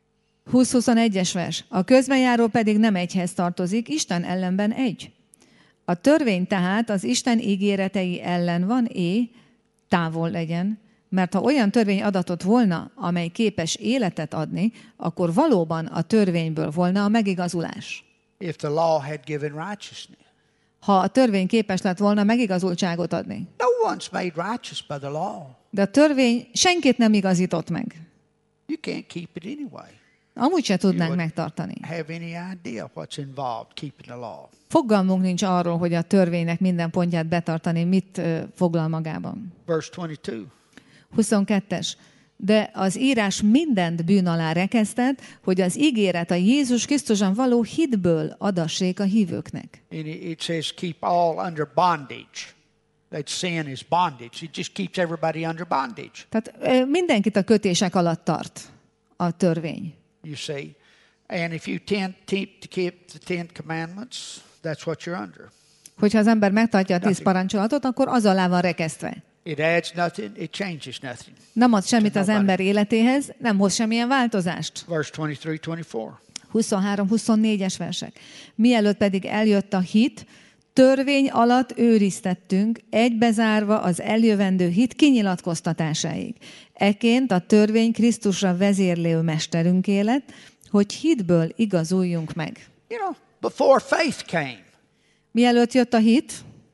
húsz huszonegyes vers. A közbenjáró pedig nem egyhez tartozik, Isten ellenben egy. A törvény tehát az Isten ígéretei ellen van, é, távol legyen, mert ha olyan törvény adatot volna, amely képes életet adni, akkor valóban a törvényből volna a megigazulás. If the law had given righteousness. Ha a törvény képes lett volna megigazultságot adni. No one's made righteous by the law. De a törvény senkit nem igazított meg. You can't keep it anyway. Amúgy se tudnánk would- megtartani. Have any idea what's involved keeping the law. Fogalmunk nincs arról, hogy a törvénynek minden pontját betartani, mit ö, foglal magában. Verse twenty-two. huszonkettes. De az írás mindent bűn alá rekesztett, hogy az ígéret a Jézus Krisztuson való hitből adassék a hívőknek. And it it says keep all under bondage. That sin is bondage. It just keeps everybody under bondage. Tehát ö, mindenkit a kötések alatt tart a törvény. You see. And if you tend tend to keep the Ten Commandments, that's what you're under. Hogyha az ember megtartja a tíz Nothing. parancsolatot, akkor az alá van rekesztve. It adds nothing, it changes nothing. Nem ad semmit az nobody. ember életéhez, nem hoz semmilyen változást. Verse twenty-three, twenty-four. huszonhárom huszonnégyes versek. Mielőtt pedig eljött a hit, törvény alatt őriztettünk, egybezárva az eljövendő hit kinyilatkoztatásáig. Eként a törvény Krisztusra vezérlő mesterünké lett, hogy hitből igazuljunk meg. You know, before faith came, Mielőtt jött a hit,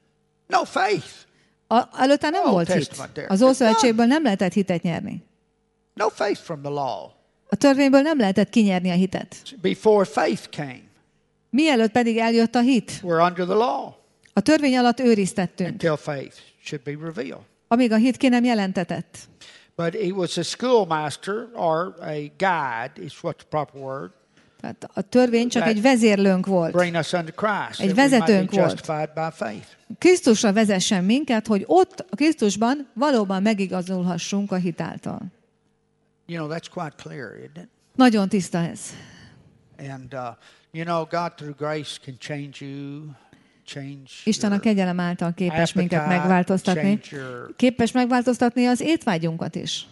no faith, a, előtte nem Old volt hit. Testament there. Az Ószövetségből nem lehetett hitet nyerni. no faith from the law. A törvényből nem lehetett kinyerni a hitet. Before faith came, Mielőtt pedig eljött a hit, we're under the law a törvény alatt őriztettünk, until faith should be revealed. amíg a hit ki nem jelentetett. But he was a schoolmaster or a guide, is what's the proper word. Tehát a törvény csak egy vezérlőnk volt. Bring us unto Christ. Egy that we might vezetőnk be volt. justified by faith. Krisztusra vezessen minket, hogy ott a Krisztusban valóban megigazulhassunk a hit által. You know, that's quite clear, isn't it? Nagyon tiszta ez. And, uh, you know, God through grace can change you, change Isten a your kegyelem által képes minket appetite, megváltoztatni. change your, Képes megváltoztatni az étvágyunkat is.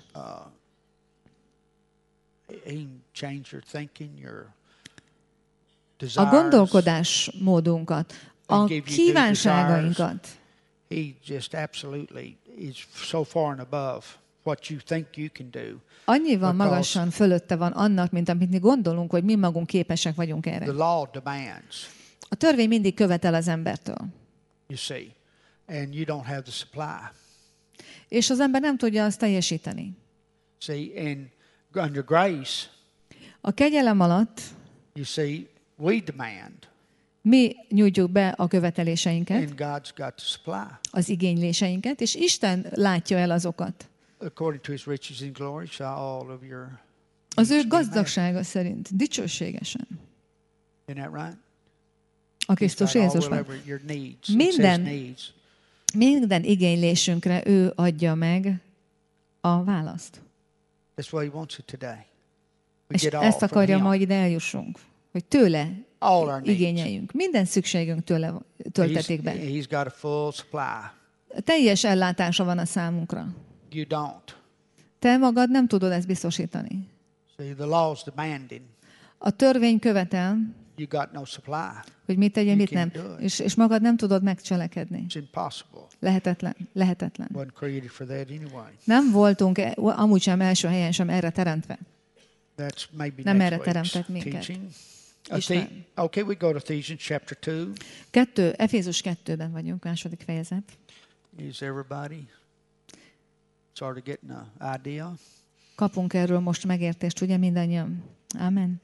he can change your thinking, your A desires. gondolkodás módunkat, a And give you kívánságainkat. He just absolutely is so far and above what you think you can do. Annyival Because- magasan fölötte van annak, mint amit mi gondolunk, hogy mi magunk képesek vagyunk erre. The law demands, A törvény mindig követel az embertől. you see, and you don't have the supply. És az ember nem tudja azt teljesíteni. See, and under grace, A kegyelem alatt you see, we demand, mi nyújtjuk be a követeléseinket, and God's got to supply az igényléseinket, és Isten látja el azokat. according to His riches and glory. Shall all of your Az ő needs be met. gazdagsága szerint, dicsőségesen. Isn't that right? A Krisztus He's got all Jézusban. whatever your needs. Minden- It says needs. Minden igénylésünkre ő adja meg a választ. That's what He wants it today. We És get all ezt from akarja Him. ma, hogy ide eljussunk. Hogy tőle All our needs. igényeljünk. Minden szükségünk tőle töltetik He's, be. he's got a full supply. Teljes ellátása van a számunkra. You don't. Te magad nem tudod ezt biztosítani. See, the law's demanding. A törvény követel, You got no supply. hogy mit tegyél, You mit nem. can't do it. És, és magad nem tudod megcselekedni. It's impossible. Lehetetlen. Lehetetlen. Wasn't created for that anyway. Nem voltunk e- amúgy sem első helyen sem erre teremtve. That's maybe Nem next erre week's teremtett minket. teaching. Isten. Okay, we go to Ephesians chapter two. Kettő, Efézus kettőben vagyunk, második fejezet. Is everybody sort of getting an idea? Kapunk erről most megértést, ugye mindannyian? Amen.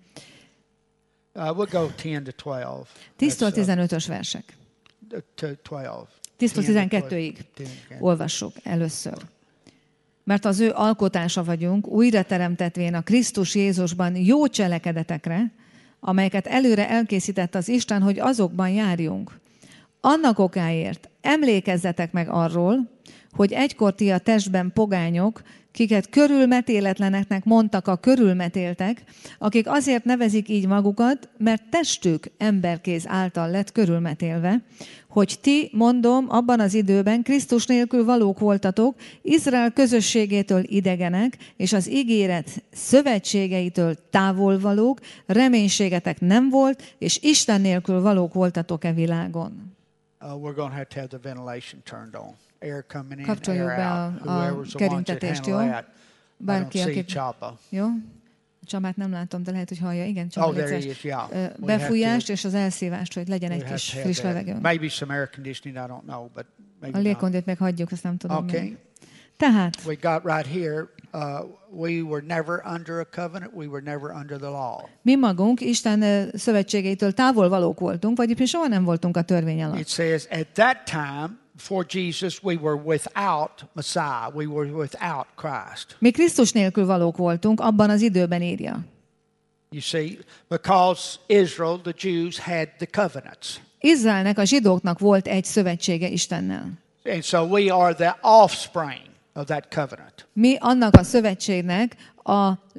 Uh, we'll go ten to twelve. tíztől tizenötös versek. Uh, to twelve. tíztől tizenkettőig olvassuk először. Mert az ő alkotása vagyunk, újra teremtetvén a Krisztus Jézusban jó cselekedetekre, amelyeket előre elkészített az Isten, hogy azokban járjunk. Annak okáért emlékezzetek meg arról, hogy egykor ti a testben pogányok, kiket körülmetéletleneknek mondtak a körülmetéltek, akik azért nevezik így magukat, mert testük emberkéz által lett körülmetélve, hogy ti, mondom, abban az időben Krisztus nélkül valók voltatok, Izrael közösségétől idegenek, és az ígéret szövetségeitől távolvalók, reménységetek nem volt, és Isten nélkül valók voltatok e világon. Uh, we're going to have to have the ventilation turned on. Air coming in, Kapcsoljuk air be a, out. a Whoever's the ones that kerintetést, jó? handle that. I don't Bárki, see aki... Csaba. Jó? Csabát nem látom, de lehet, hogy hallja. Igen, Csaba, Oh, there légy he is, yeah. szíves. We Befújást have és az elszívást, hogy legyen We egy have kis to have friss that. levegő. Maybe some air conditioning, I don't know, but maybe A not. légkondit még hagyjuk, azt nem tudom. Okay. Még. Tehát, We got right here, uh, we were never under a covenant, we were never under the law. mi magunk Isten ö, szövetségeitől távol valók voltunk, vagyis mi soha nem voltunk a törvény alatt. It says, at that time, before Jesus, we were without Messiah. We were without Christ. Mi Krisztus nélkül valók voltunk, abban az időben írja. You see, because Israel, the Jews, had the covenants. Izraelnek, a zsidóknak volt egy szövetsége Istennel. And so we are the offspring of that covenant. Mi annak a szövetségnek a,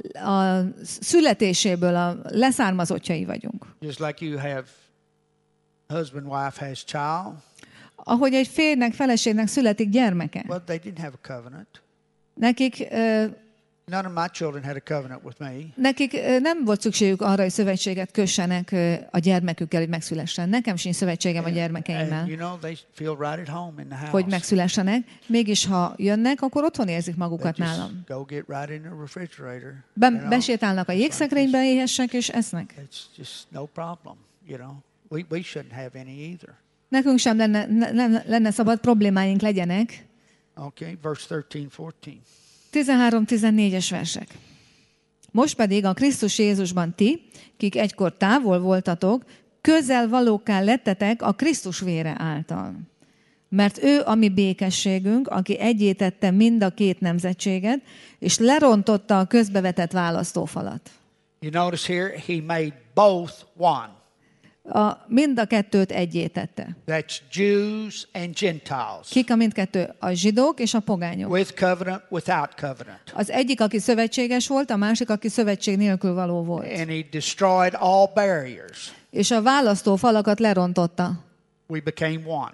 a születéséből a leszármazottjai vagyunk. Just like you have husband, wife has child. Ahogy egy férjnek, feleségnek születik gyermeke. Well, they didn't have a covenant. Nekik, ö, None of my children had a covenant with me. nekik ö, nem volt szükségük arra, hogy szövetséget kössenek ö, a gyermekükkel, hogy megszülessen. Nekem sincs szövetségem a gyermekeimmel, And you know, they feel right at home in the house. hogy megszülessenek. Mégis, ha jönnek, akkor otthon érzik magukat They just nálam. go get right in the refrigerator. Be, you know. besétálnak a jégszekrénybe, éhesnek és esznek. It's just no problem, you know. We, we shouldn't have any either. Nekünk sem lenne, ne, lenne szabad problémáink legyenek. Okay, verse thirteen, fourteen. tizenhárom-tizennégyes versek. Most pedig a Krisztus Jézusban ti, kik egykor távol voltatok, közel valókká lettetek a Krisztus vére által. Mert ő a mi békességünk, aki egyé tette mind a két nemzetséget, és lerontotta a közbevetett választófalat. You notice here, he made both one. A, mind a kettőt egyé tette. That's Jews and Gentiles. Kik a mindkettő? A zsidók és a pogányok. With covenant, without covenant. Az egyik, aki szövetséges volt, a másik, aki szövetség nélkül való volt. And he destroyed all barriers. És a választófalakat lerontotta. We became one.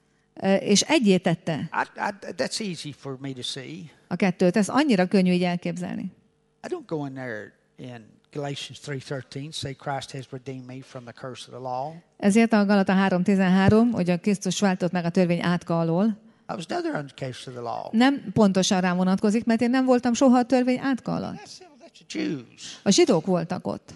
És egyé tette I, I, that's easy for me to see. a kettőt. Ez annyira könnyű így elképzelni. I don't go in there in Galatians three thirteen, say Christ has redeemed me from the curse of the law. Ezért a Galata három tizenhárom, hogy a Krisztus váltott meg a törvény átka alól, I was never under the curse of the law. nem pontosan rám vonatkozik, mert én nem voltam soha a törvény átka alatt. That's, that's the Jews. A zsidók voltak ott.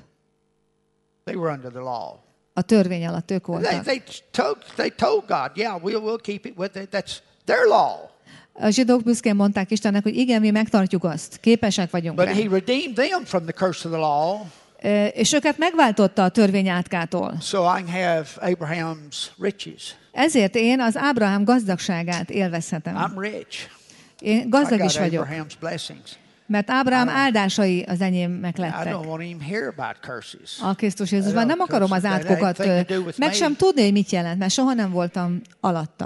They were under the law. A törvény alatt ők They, voltak. they, told, they told God, yeah, we'll, we'll keep it with it. That's their law. A zsidók büszkén mondták Istennek, hogy igen, mi megtartjuk azt. Képesek vagyunk But rá. he redeemed them from the curse of the law. Ö, És őket megváltotta a törvény átkától. So I can have Abraham's riches. Ezért én az Ábrahám gazdagságát élvezhetem. I'm rich. Én I gazdag got is vagyok. Abraham's blessings. Mert Ábrahám áldásai az enyémek I lettek. don't want to even hear about curses. A Krisztus Jézusban nem akarom az átkokat, meg sem tudni, hogy mit jelent, mert soha nem voltam alatta.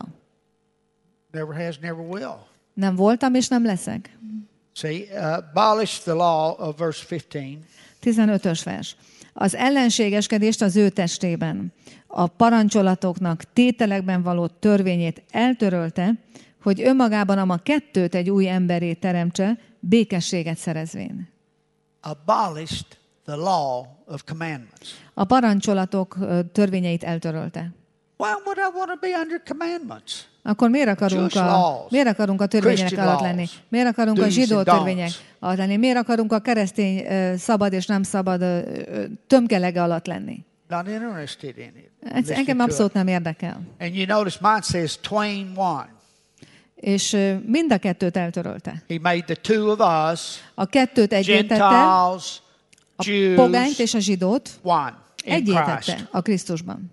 Never has, never will. Nem voltam, és nem leszek. See, uh, abolish the law of verse fifteen. tizenötös vers. Az ellenségeskedést az ő testében, a parancsolatoknak tételekben való törvényét eltörölte, hogy önmagában a kettőt egy új emberé teremtse, békességet szerezvén. Abolished the law of commandments. A parancsolatok ö, törvényeit eltörölte. Why would I want to be under commandments? akkor miért akarunk Jewish a, laws, miért akarunk a törvények Christian alatt laws, lenni? Miért akarunk a do's zsidó and törvények don'ts. alatt lenni? Miért akarunk a keresztény ö, szabad és nem szabad ö, ö, tömkelege alatt lenni? Not interested in it. Ez Listening engem to abszolút it. nem érdekel. And you notice mine says twain one. És ö, mind a kettőt eltörölte. He made the two of us, A kettőt egyétette, Gentiles, a Jews, pogányt és a zsidót one in egyétette Christ. a Krisztusban.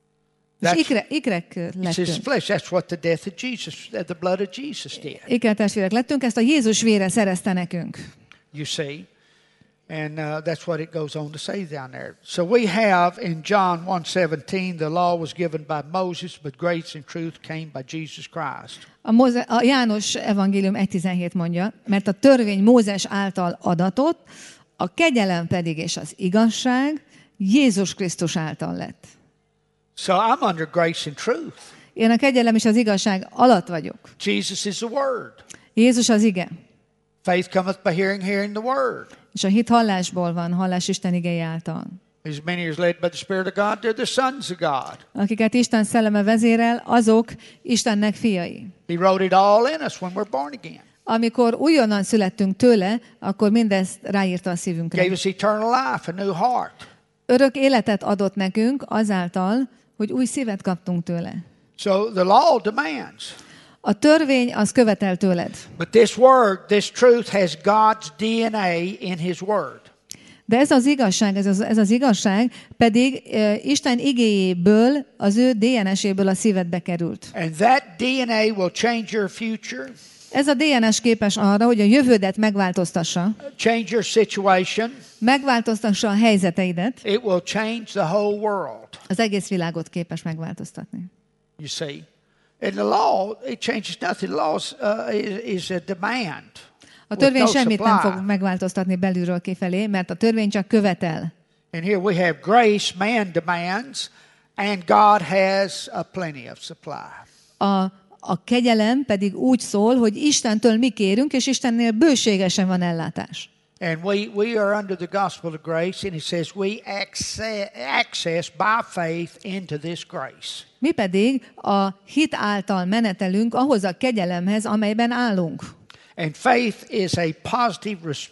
És That's- ikre, ikrek It's his lettünk. flesh. That's what the death of Jesus, the blood of Jesus did. Ikertestvérek lettünk, ezt a Jézus vére szerezte nekünk. You see? And uh, that's what it goes on to say down there. So we have in John one seventeen, the law was given by Moses, but grace and truth came by Jesus Christ. A, Móze, a János evangélium egy tizenhét mondja, mert a törvény Mózes által adatott, a kegyelem pedig és az igazság Jézus Krisztus által lett. So I'm under grace and truth. Én a kegyelem és az igazság alatt vagyok. Jesus is the Word. Jézus az ige. Faith cometh by hearing, hearing the Word. És a hit hallásból van, hallás Isten igei által. As many as led by the Spirit of God, they're the sons of God. Akiket Isten szelleme vezérel, azok Istennek fiai. He wrote it all in us when we're born again. Amikor újonnan születtünk tőle, akkor mindezt ráírta a szívünkre. Gave us eternal life, a new heart. Örök életet adott nekünk azáltal, hogy új szívet kaptunk tőle. So the law demands. A törvény az követel tőled. But this word, this truth has God's D N A in His Word. De ez az igazság, ez az, ez az igazság pedig e, Isten igéjéből, az ő dé en es-éből a szívedbe került. And that D N A will change your future, Ez a dé en es képes arra, hogy a jövődet megváltoztassa, change your situation. megváltoztassa a helyzeteidet, It will change the whole world. az egész világot képes megváltoztatni. You see? And the law, it changes nothing. The law is, uh, is, is a demand. A with törvény no semmit nem supply. fog megváltoztatni belülről kifelé, mert a törvény csak követel. And here we have grace, man demands, and God has a plenty of supply. A, a kegyelem pedig úgy szól, hogy Istentől mi kérünk, és Istennél bőségesen van ellátás. And we, we are under the gospel of grace, and it says we access, access by faith into this grace. Mi pedig a hit által menetelünk ahhoz a kegyelemhez, amelyben állunk. And faith is a positive res-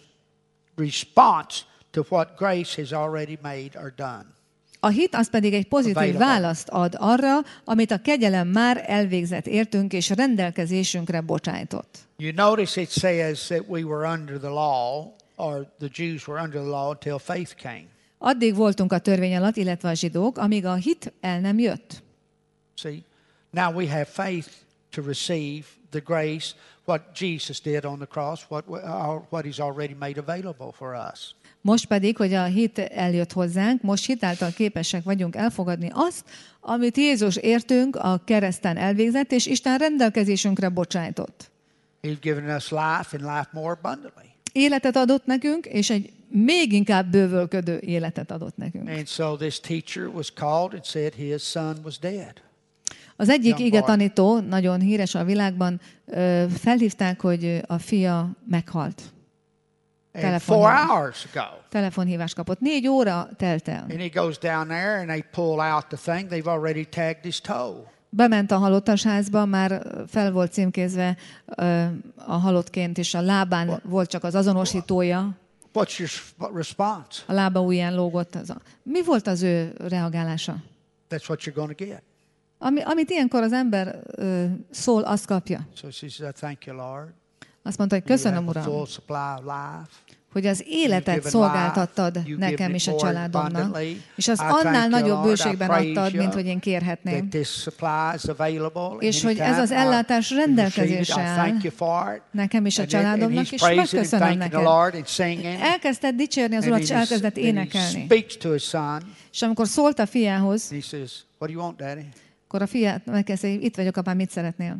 response to what grace has already made or done. A hit az pedig egy pozitív Available. választ ad arra, amit a kegyelem már elvégzett értünk és rendelkezésünkre bocsájtott. You notice it says that we were under the law, or the Jews were under the law until faith came. Addig voltunk a törvény alatt, illetve a zsidók, amíg a hit el nem jött. See, now we have faith to receive the grace, what Jesus did on the cross, what, what He's already made available for us. Most pedig, hogy a hit eljött hozzánk, most hitáltal képesek vagyunk elfogadni azt, amit Jézus értünk a kereszten elvégzett, és Isten rendelkezésünkre bocsájtott. He's given us life and life more abundantly. Életet adott nekünk, és egy még inkább bővölködő életet adott nekünk. And so this teacher was called and said his son was dead. Az egyik Young ige boy. tanító, nagyon híres a világban, ö, felhívták, hogy a fia meghalt. And Telephone four hívás. hours ago. Telefonhívást kapott. Négy óra telt el. And he goes down there and they pull out the thing. They've already tagged his toe. Bement a halottasházba, már fel volt címkézve ö, a halottként, és a lábán volt csak az azonosítója. What's your s- response? A lába ujján lógott. Az a... Mi volt az ő reagálása? That's what you're going to get. Ami, amit ilyenkor az ember ö, szól, azt kapja. So she said, thank you, Lord. Azt mondta, hogy You köszönöm, have a full Uram, supply of life. hogy az életet given szolgáltattad life, you nekem given és it a more családomnak, abundantly. és az I annál thank you, nagyobb Lord, I bőségben praise adtad, you mint hogy én kérhetném. that this supply is available És hogy ez anytime. az ellátás I receive it. rendelkezésre I áll thank you for it. nekem és a And then- and családomnak, he's és praising and megköszönöm thanking the neked. Lord and singing. Elkezdett dicsérni az And Urat, he és just- elkezdett then he énekelni. speaks to his son. És amikor szólt a fiához, He says, what do you want, Daddy? akkor a fiát megkezdte, hogy itt vagyok, apám, mit szeretnél?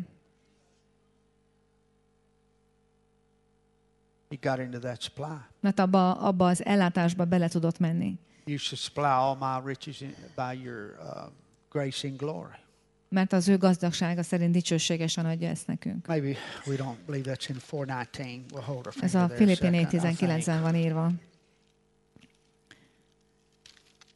He got into that supply. Mert abba, abba az ellátásba bele tudott menni. You should supply all my riches in, by your uh, grace and glory. Mert az ő gazdagsága szerint dicsőségesen adja ezt nekünk. Maybe we don't believe that's in four nineteen. We'll hold our Ez finger a there a Filippi second, négy I think. tizenkilencen van írva.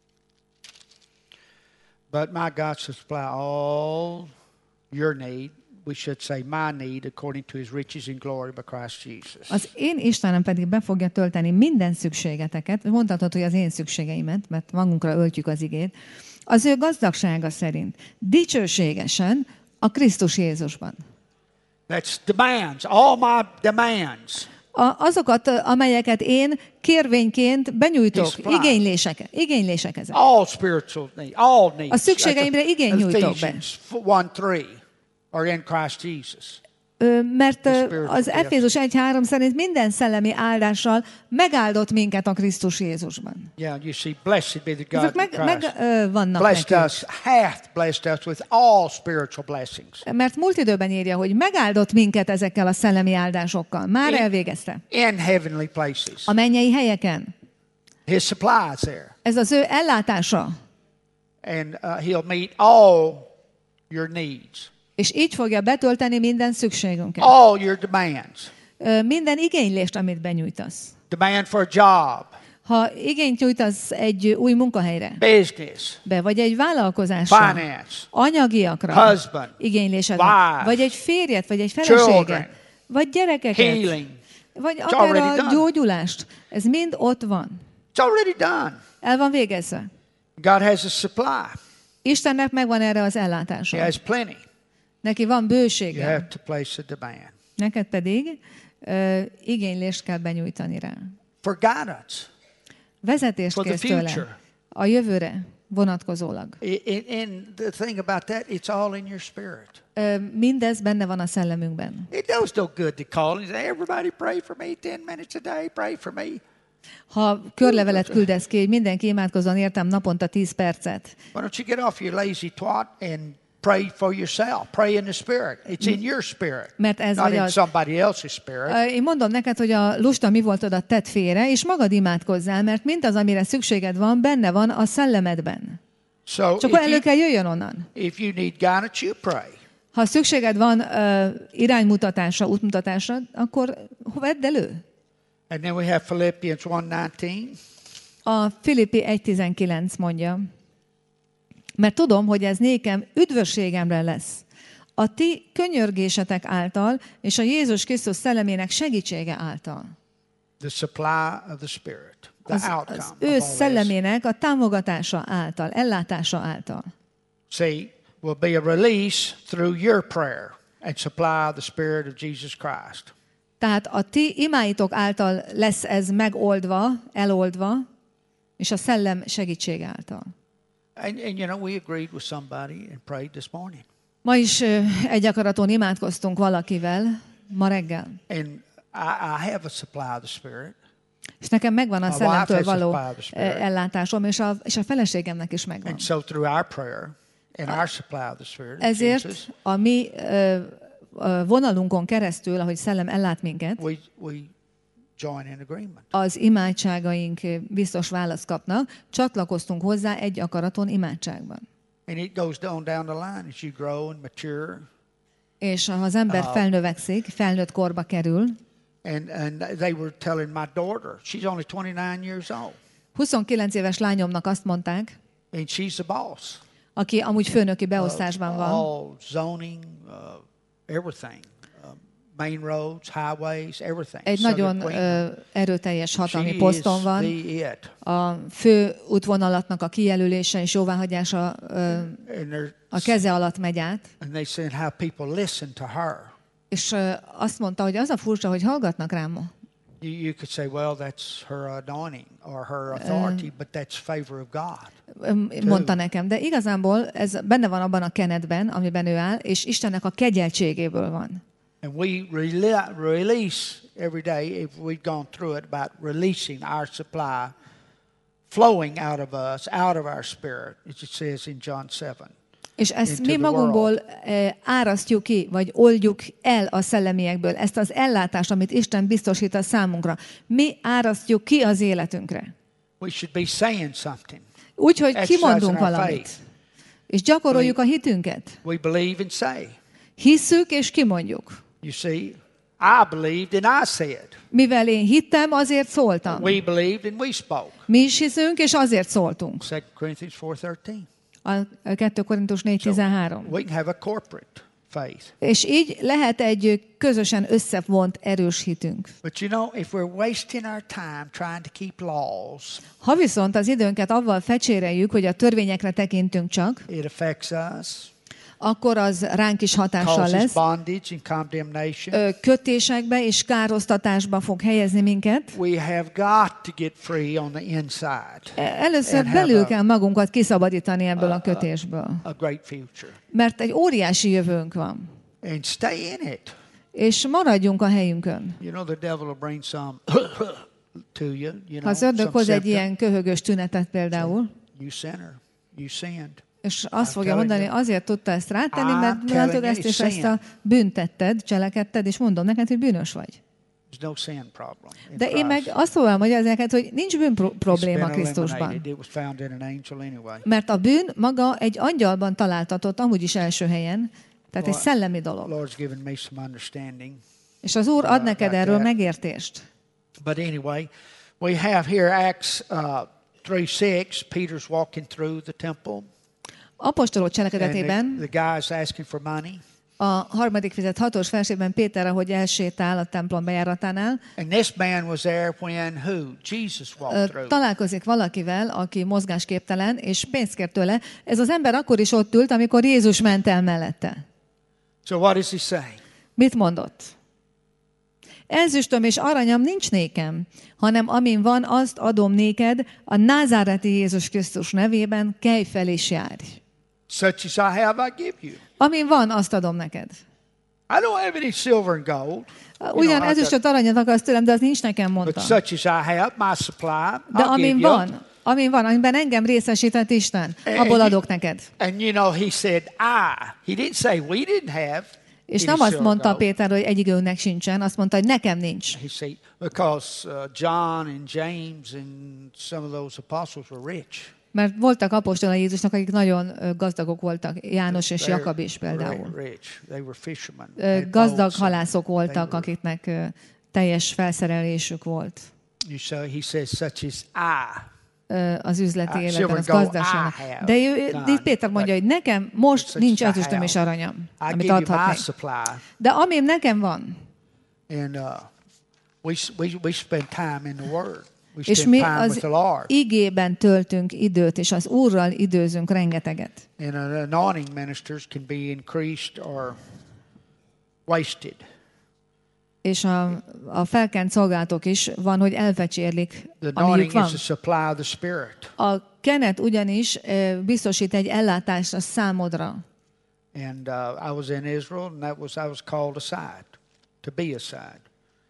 But my God shall supply all your need we should say, my need according to his riches in glory by Christ Jesus. Az én Istenem pedig be fogja tölteni minden szükségeteket, mondhatod, hogy az én szükségeimet, mert magunkra öltjük az igét, az ő gazdagsága szerint, dicsőségesen a Krisztus Jézusban. That's demands, all my demands. A, azokat, amelyeket én kérvényként benyújtok, His supply. igénylések, igénylések ezek. All spiritual needs, all needs. A szükségeimre igényt nyújtok be. Ephesians one three are in Christ Jesus. Ö, mert ö, spiritual az gift. Efézus egy három szerint minden szellemi áldással megáldott minket a Krisztus Jézusban. Yeah, you see, blessed be the God Ezek of meg, meg Christ. ö, vannak Blessed nekünk. us, hath blessed us with all spiritual blessings. Mert múlt időben írja, hogy megáldott minket ezekkel a szellemi áldásokkal. Már In- elvégezte. In heavenly places. A mennyei helyeken. His supply is there. Ez az ő ellátása. And uh, he'll meet all your needs, És így fogja betölteni minden szükségünket. all your demands. Ö, Minden igénylést, amit benyújtasz. Demand for a job, Ha igényt nyújtasz egy új munkahelyre, business, be, vagy egy vállalkozásra, finance, anyagiakra, husband, igénylésedre, wife, vagy egy férjet, vagy egy feleséget, children, vagy gyerekeket, healing. vagy It's akár already a done. gyógyulást. Ez mind ott van. It's already done. El van végezve. God has a supply. Istennek megvan erre az He ellátása. has plenty. Neki van You bősége. have to place a demand. Neked pedig ö, igénylést kell benyújtani rá. For guidance, Vezetést For the kérsz tőle. future. A jövőre vonatkozólag. I- in, in the thing about that, it's all in your spirit. Ö, Mindez benne van a szellemünkben. It does no good to call and say, everybody pray for me, ten minutes a day, pray for me. Ha körlevelet küldesz ki, hogy mindenki imádkozzon értem naponta tíz percet, Why don't you get off your lazy twat and pray for yourself? Pray in the spirit. It's in your spirit, Mert ez not vagy in az- somebody else's spirit. Ö, Én mondom neked, hogy a lusta mi voltodat tedd félre, és magad imádkozzál, mert mindaz, amire szükséged van, benne van a szellemedben. So Csak akkor if elő you, kell jöjjön onnan. if you need guidance, you pray. Ha szükséged van uh, iránymutatásra, útmutatásra, akkor vedd elő. And then we have Philippians one nineteen. A Filippi egy tizenkilenc mondja, mert tudom, hogy ez nékem üdvösségemre lesz. A ti könyörgésetek által, és a Jézus Krisztus szellemének segítsége által. The supply of the spirit, the Az, outcome az of ő all this. szellemének a támogatása által, ellátása által. See, will be a release through your prayer and supply of the spirit of Jesus Christ. Tehát a ti imáitok által lesz ez megoldva, eloldva, és a szellem segítség által. And, and you know, we agreed with somebody and prayed this morning. Ma is ö, egy akaraton imádkoztunk valakivel, ma reggel. And I, I have a supply of the spirit. És nekem megvan a My szellemtől wife has való a supply of the ö, spirit. ellátásom, és a, és a feleségemnek is megvan. And so through our prayer and our supply of the spirit of Ezért Jesus, a mi ö, ö, vonalunkon keresztül, ahogy szellem ellát minket, we, we join in agreement. az imádságaink biztos választ kapnak, csatlakoztunk hozzá egy akaraton imádságban. And it goes down down the line as you grow and mature. És ha az ember Ah. felnövekszik, felnőtt korba kerül, And, and they were telling my daughter, she's only twenty-nine years old, huszonkilenc éves lányomnak azt mondták, and she's the boss. aki amúgy főnöki beosztásban van, All zoning, uh, everything, uh, main roads, highways, everything. egy Southern nagyon Queensland. ö, erőteljes hatalmi She is poszton van. the it. A fő útvonalatnak a kijelölése és jóváhagyása ö, And, they're, a keze alatt megy át, and they said how people listen to her. és ö, azt mondta, hogy az a furcsa, hogy hallgatnak rám. You, you could say, well, that's her anointing or her authority, but that's favor of God. Ö, mondta nekem, de igazából ez benne van abban a kenetben, amiben ő áll, és Istennek a kegyeltségéből van. And we rele- release every day, if we've gone through it, about releasing our supply, flowing out of us, out of our spirit, as it says in John seven. És ezt Into mi the magunkból e, árasztjuk ki, vagy oldjuk el a szellemiekből, ezt az ellátást, amit Isten biztosít a számunkra. Mi árasztjuk ki az életünkre. We should be saying something. Úgyhogy Exercising kimondunk our valamit. faith. És gyakoroljuk a hitünket. We believe and say. Hisszük és kimondjuk. You see, I believed and I said. Mivel én hittem, azért szóltam. We believed and we spoke. Mi is hiszünk, és azért szóltunk. Second Corinthians four thirteen. A kettő Korintus négy tizenhárom. We can have a corporate faith. És így lehet egy közösen összevont erős hitünk. But you know, if we're wasting our time trying to keep laws, Ha viszont az időnket avval fecséreljük, hogy a törvényekre tekintünk csak, it affects us, akkor az ránk is hatással causes lesz. bondage and condemnation. Ö, Kötésekbe és károsztatásba fog helyezni minket. We have got to get free on the inside. Először And have belül a- kell magunkat kiszabadítani ebből a kötésből. A great future. Mert egy óriási jövőnk van. And stay in it. És maradjunk a helyünkön. You know, the devil will bring some to you, you know, Ha az ördög some hoz egy symptom. ilyen köhögös tünetet például, You sinner. You sinned. és azt I'm fogja telling mondani, you. azért tudta ezt rátenni, I'm mert telling látod you, ezt és it's ezt a büntetted, cselekedted, és mondom neked, hogy bűnös vagy. There's no sin problem. in De én meg Christ. azt fogom magyarázni neked, hogy nincs bűn pro- It's probléma been Krisztusban. eliminated. It was found in an angel anyway. Mert a bűn maga egy angyalban találtatott, amúgy is első helyen, tehát egy Well, szellemi dolog. Lord's given me some understanding. És az Úr ad uh, neked about erről that. megértést. But anyway, we have here Acts uh, three six. Peter's walking through the temple. Apostolok And the, cselekedetében the guy's asking for money. a harmadik fejezet hatos versében Péter, ahogy elsétál a templom bejáratánál, And this man was there when who? Jesus ö, walked through. találkozik valakivel, aki mozgásképtelen, és pénzt kér tőle. Ez az ember akkor is ott ült, amikor Jézus ment el mellette. So what does he say? Mit mondott? Ezüstöm és aranyam nincs nékem, hanem amin van, azt adom néked, a názáreti Jézus Krisztus nevében, kelj fel és járj. Such as I have, I give you. Amin van, azt adom neked. I don't have any silver and gold. You Ugyan know, I ezüstöt aranyat akarsz tőlem, de az nincs nekem, But mondta. such as I have, my supply, De I'll amin give you. van, amin van, amiben engem részesített Isten, abból adok neked. And you know, he said, I. He didn't say we didn't have. És any nem azt silver mondta and gold. Péter, hogy egyikőnknek sincsen, azt mondta, hogy nekem nincs. He said, because uh, John and James and some of those apostles were rich. Mert voltak apostolai Jézusnak, akik nagyon ö, gazdagok voltak, János és They're Jakab is például. ri- Rich. They were fishermen. Ö, had Gazdag boats and halászok they voltak, were- akiknek ö, teljes felszerelésük volt You so he says, such as I. ö, az üzleti Ah, életben, az silver and gold gazdaságnak. I have De ő, done, itt Péter mondja, but hogy nekem most such nincs as I ezüstöm have. és aranyam, I amit give you my adhatnék. supply. De amim nekem van, And uh, we, s- we, we spend time in the Word. We és spend mi time with az the Lord. igében töltünk időt, és az Úrral időzünk rengeteget. And uh, anointing ministers can be increased or wasted. És a, a felkent szolgálatok is van, hogy elfecsérlik, The amiük anointing van. is the supply of the Spirit. A kenet ugyanis ö, biztosít egy ellátást a számodra. And uh, I was in Israel, and that was I was called aside, to be aside.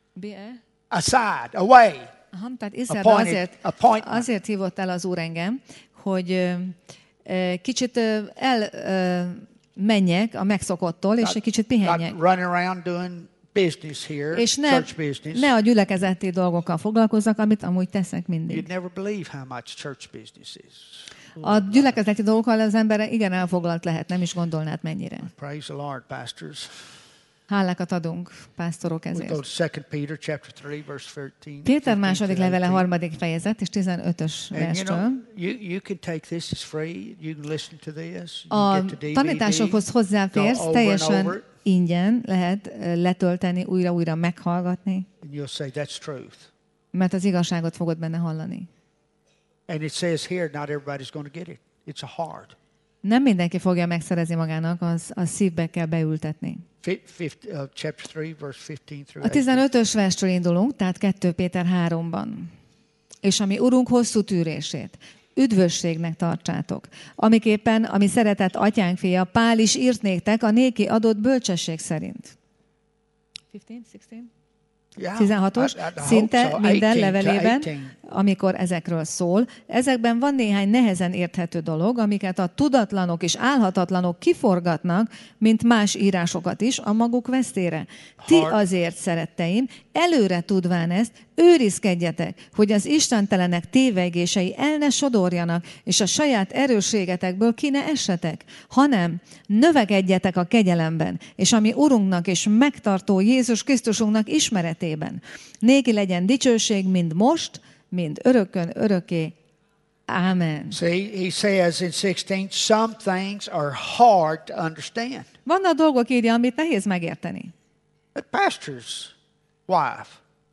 Aside, away. Aha, tehát Izraelben Appointed- azért, appointment. azért hívott el az Úr engem, hogy ö, ö, kicsit ö, el ö, menjek a megszokottól, és egy kicsit pihenjek. Not running around doing business here, És ne, church business. ne a gyülekezeti dolgokkal foglalkozzak, amit amúgy teszek mindig. You'd never believe how much church business is. A gyülekezeti dolgokkal az ember igen elfoglalt lehet, nem is gondolnád mennyire. Praise the Lord, pastors. Hálákat adunk, pásztorok We go ezért. to Second Peter chapter three, verse thirteen. Péter fifteen második to levele, eighteen. harmadik fejezet, és tizenötös And you verstől. know, you, you can take this, it's free. You can listen to this. You A get the D V D. tanításokhoz hozzáférsz, go over and teljesen over it, ingyen lehet ö, letölteni, újra-újra meghallgatni, and you'll say, that's truth. mert az igazságot fogod benne hallani. And it says here, not everybody's going to get it. It's a heart. Nem mindenki fogja megszerezni magának, az, az szívbe kell beültetni. Fi- fifth, uh, chapter three, verse fifteen through A eighteen. tizenötös versről indulunk, tehát kettő Péter háromban. És ami Urunk hosszú tűrését, üdvösségnek tartsátok, amiképpen, ami szeretett atyánk fia, Pál is írt néktek a néki adott bölcsesség szerint. tizenöt, tizenhat? Yeah, tizenhatos, I- I- I hope szinte so. minden eighteen to levelében, eighteen. amikor ezekről szól. Ezekben van néhány nehezen érthető dolog, amiket a tudatlanok és álhatatlanok kiforgatnak, mint más írásokat is, a maguk vesztére. Ti Hard. azért, szeretteim, előre tudván ezt, őrizkedjetek, hogy az istentelenek tévegései el ne sodorjanak, és a saját erősségetekből ki ne essetek, hanem növekedjetek a kegyelemben, és ami Urunknak és megtartó Jézus Krisztusunknak ismeretében. Néki legyen dicsőség mind most, mind örökön örökké. Ámen. See, he says in sixteen, some things are hard to understand. Vannak dolgok, írja, amit nehéz megérteni. The pastor's wife,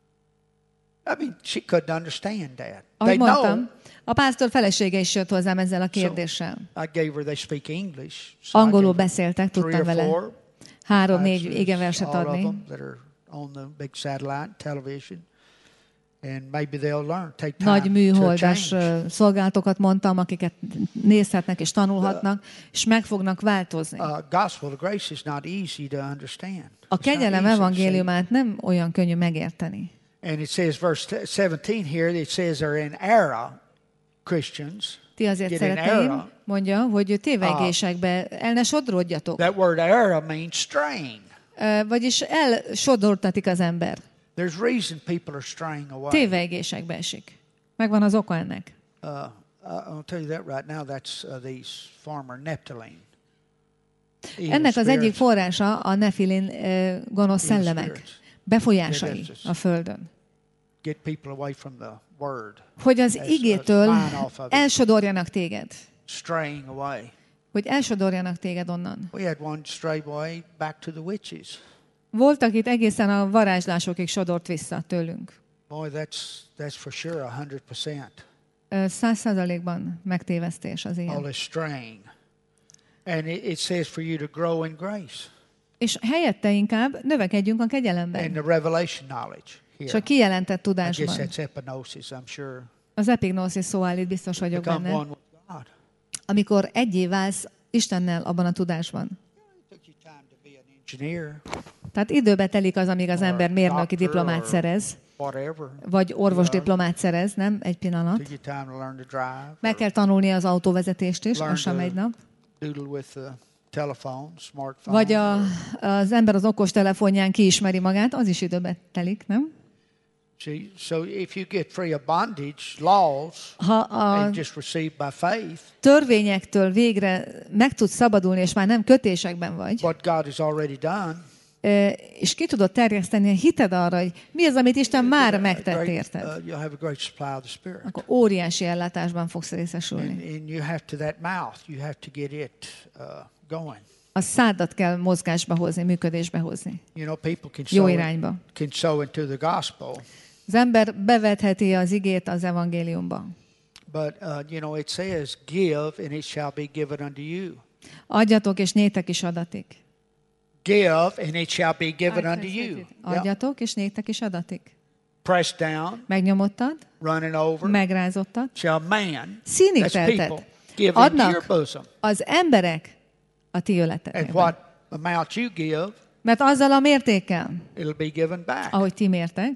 I mean, she couldn't understand that. Ahogy They know. mondtam, a pásztor felesége is jött hozzám ezzel a kérdéssel. So I gave her, they speak English. So I Angolul gave her beszéltek, three tudtam or vele four három-négy pastors, igeverset all of adni. them that are on the big satellite television. And maybe they'll learn, take time Nagy to műholdas change. ö, szolgálatokat mondtam, akiket nézhetnek és tanulhatnak, és meg fognak változni. Uh, gospel of grace is not easy to understand. A It's not kegyelem easy to evangéliumát nem olyan könnyű megérteni. see. And it says, verse seventeen here, it says they're in error, Christians. Ti azért Get in szeretném, error. mondja, hogy tévegésekbe el ne sodródjatok. That word error means strain. Ö, Vagyis elsodortatik az ember. There's reason people are straying away. Tévegésekbe esik. Megvan az oka ennek. Uh, I'll tell you that right now. That's uh, these former Nephilim. Evil Ennek az egyik spirits. forrása a nefilin ö, gonosz Evil szellemek, spirits. befolyásai Yeah, that's- a földön. Get people away from the word, Hogy az That's- igétől that's fine off of it. elsodorjanak téged. straying away. Hogy elsodorjanak téged onnan. We had one stray away back to the witches. Voltak itt egészen a varázslásokig sodort vissza tőlünk. Boy, that's that's for sure a hundred percent. Ö, Száz százalékban megtévesztés az All ilyen. this straying, and it, it says for you to grow in grace És helyette inkább növekedjünk a and kegyelemben. the revelation knowledge. És Here, a kijelentett I guess tudásban. that's epignosis. I'm sure. Az epignosis szó áll itt, biztos vagyok Become benne. one with God. Amikor egyé válsz Istennel abban a tudásban. It took you time to be an engineer, Tehát időbe telik az, amíg az Or ember mérnöki doctor, diplomát or szerez, whatever. vagy orvos Yeah. diplomát szerez, nem? Egy pillanat. Took you time to learn to drive. Meg or kell tanulni az autóvezetést is, Learn az sem to- egy nap. doodle with the telephone, smartphone. Vagy a, or- az ember az okos telefonján kiismeri magát, az is időbe telik, nem? See, so if you get free of bondage laws Ha a and just receive by faith törvényektől végre meg tudsz szabadulni, és már nem kötésekben vagy, what God has already done, ö, és ki tudod terjeszteni a hited arra, hogy mi az, amit Isten már a megtett great, érted, uh, you'll have a great supply of the Spirit. akkor óriási ellátásban fogsz And, részesülni. and you have to, that mouth, you have to get it uh, going. A szádat kell mozgásba hozni, működésbe hozni, You know, people can jó sow, irányba. can sow into the gospel, Az ember bevetheti az igét az evangéliumba. but, uh, you know, it says, give and it shall be given unto you. Adjatok, és nétek is adatik. Give and it shall be given unto you. Yep. Adjatok, és nétek is adatik. Pressed down, Megnyomodtad, running over, megrázottad, shall man, színig that's telted. people, give into your Adnak bosom. az emberek a ti And ületetekben. what amount you give, Mert azzal a mértékkel, it'll be given back. ahogy ti mértek,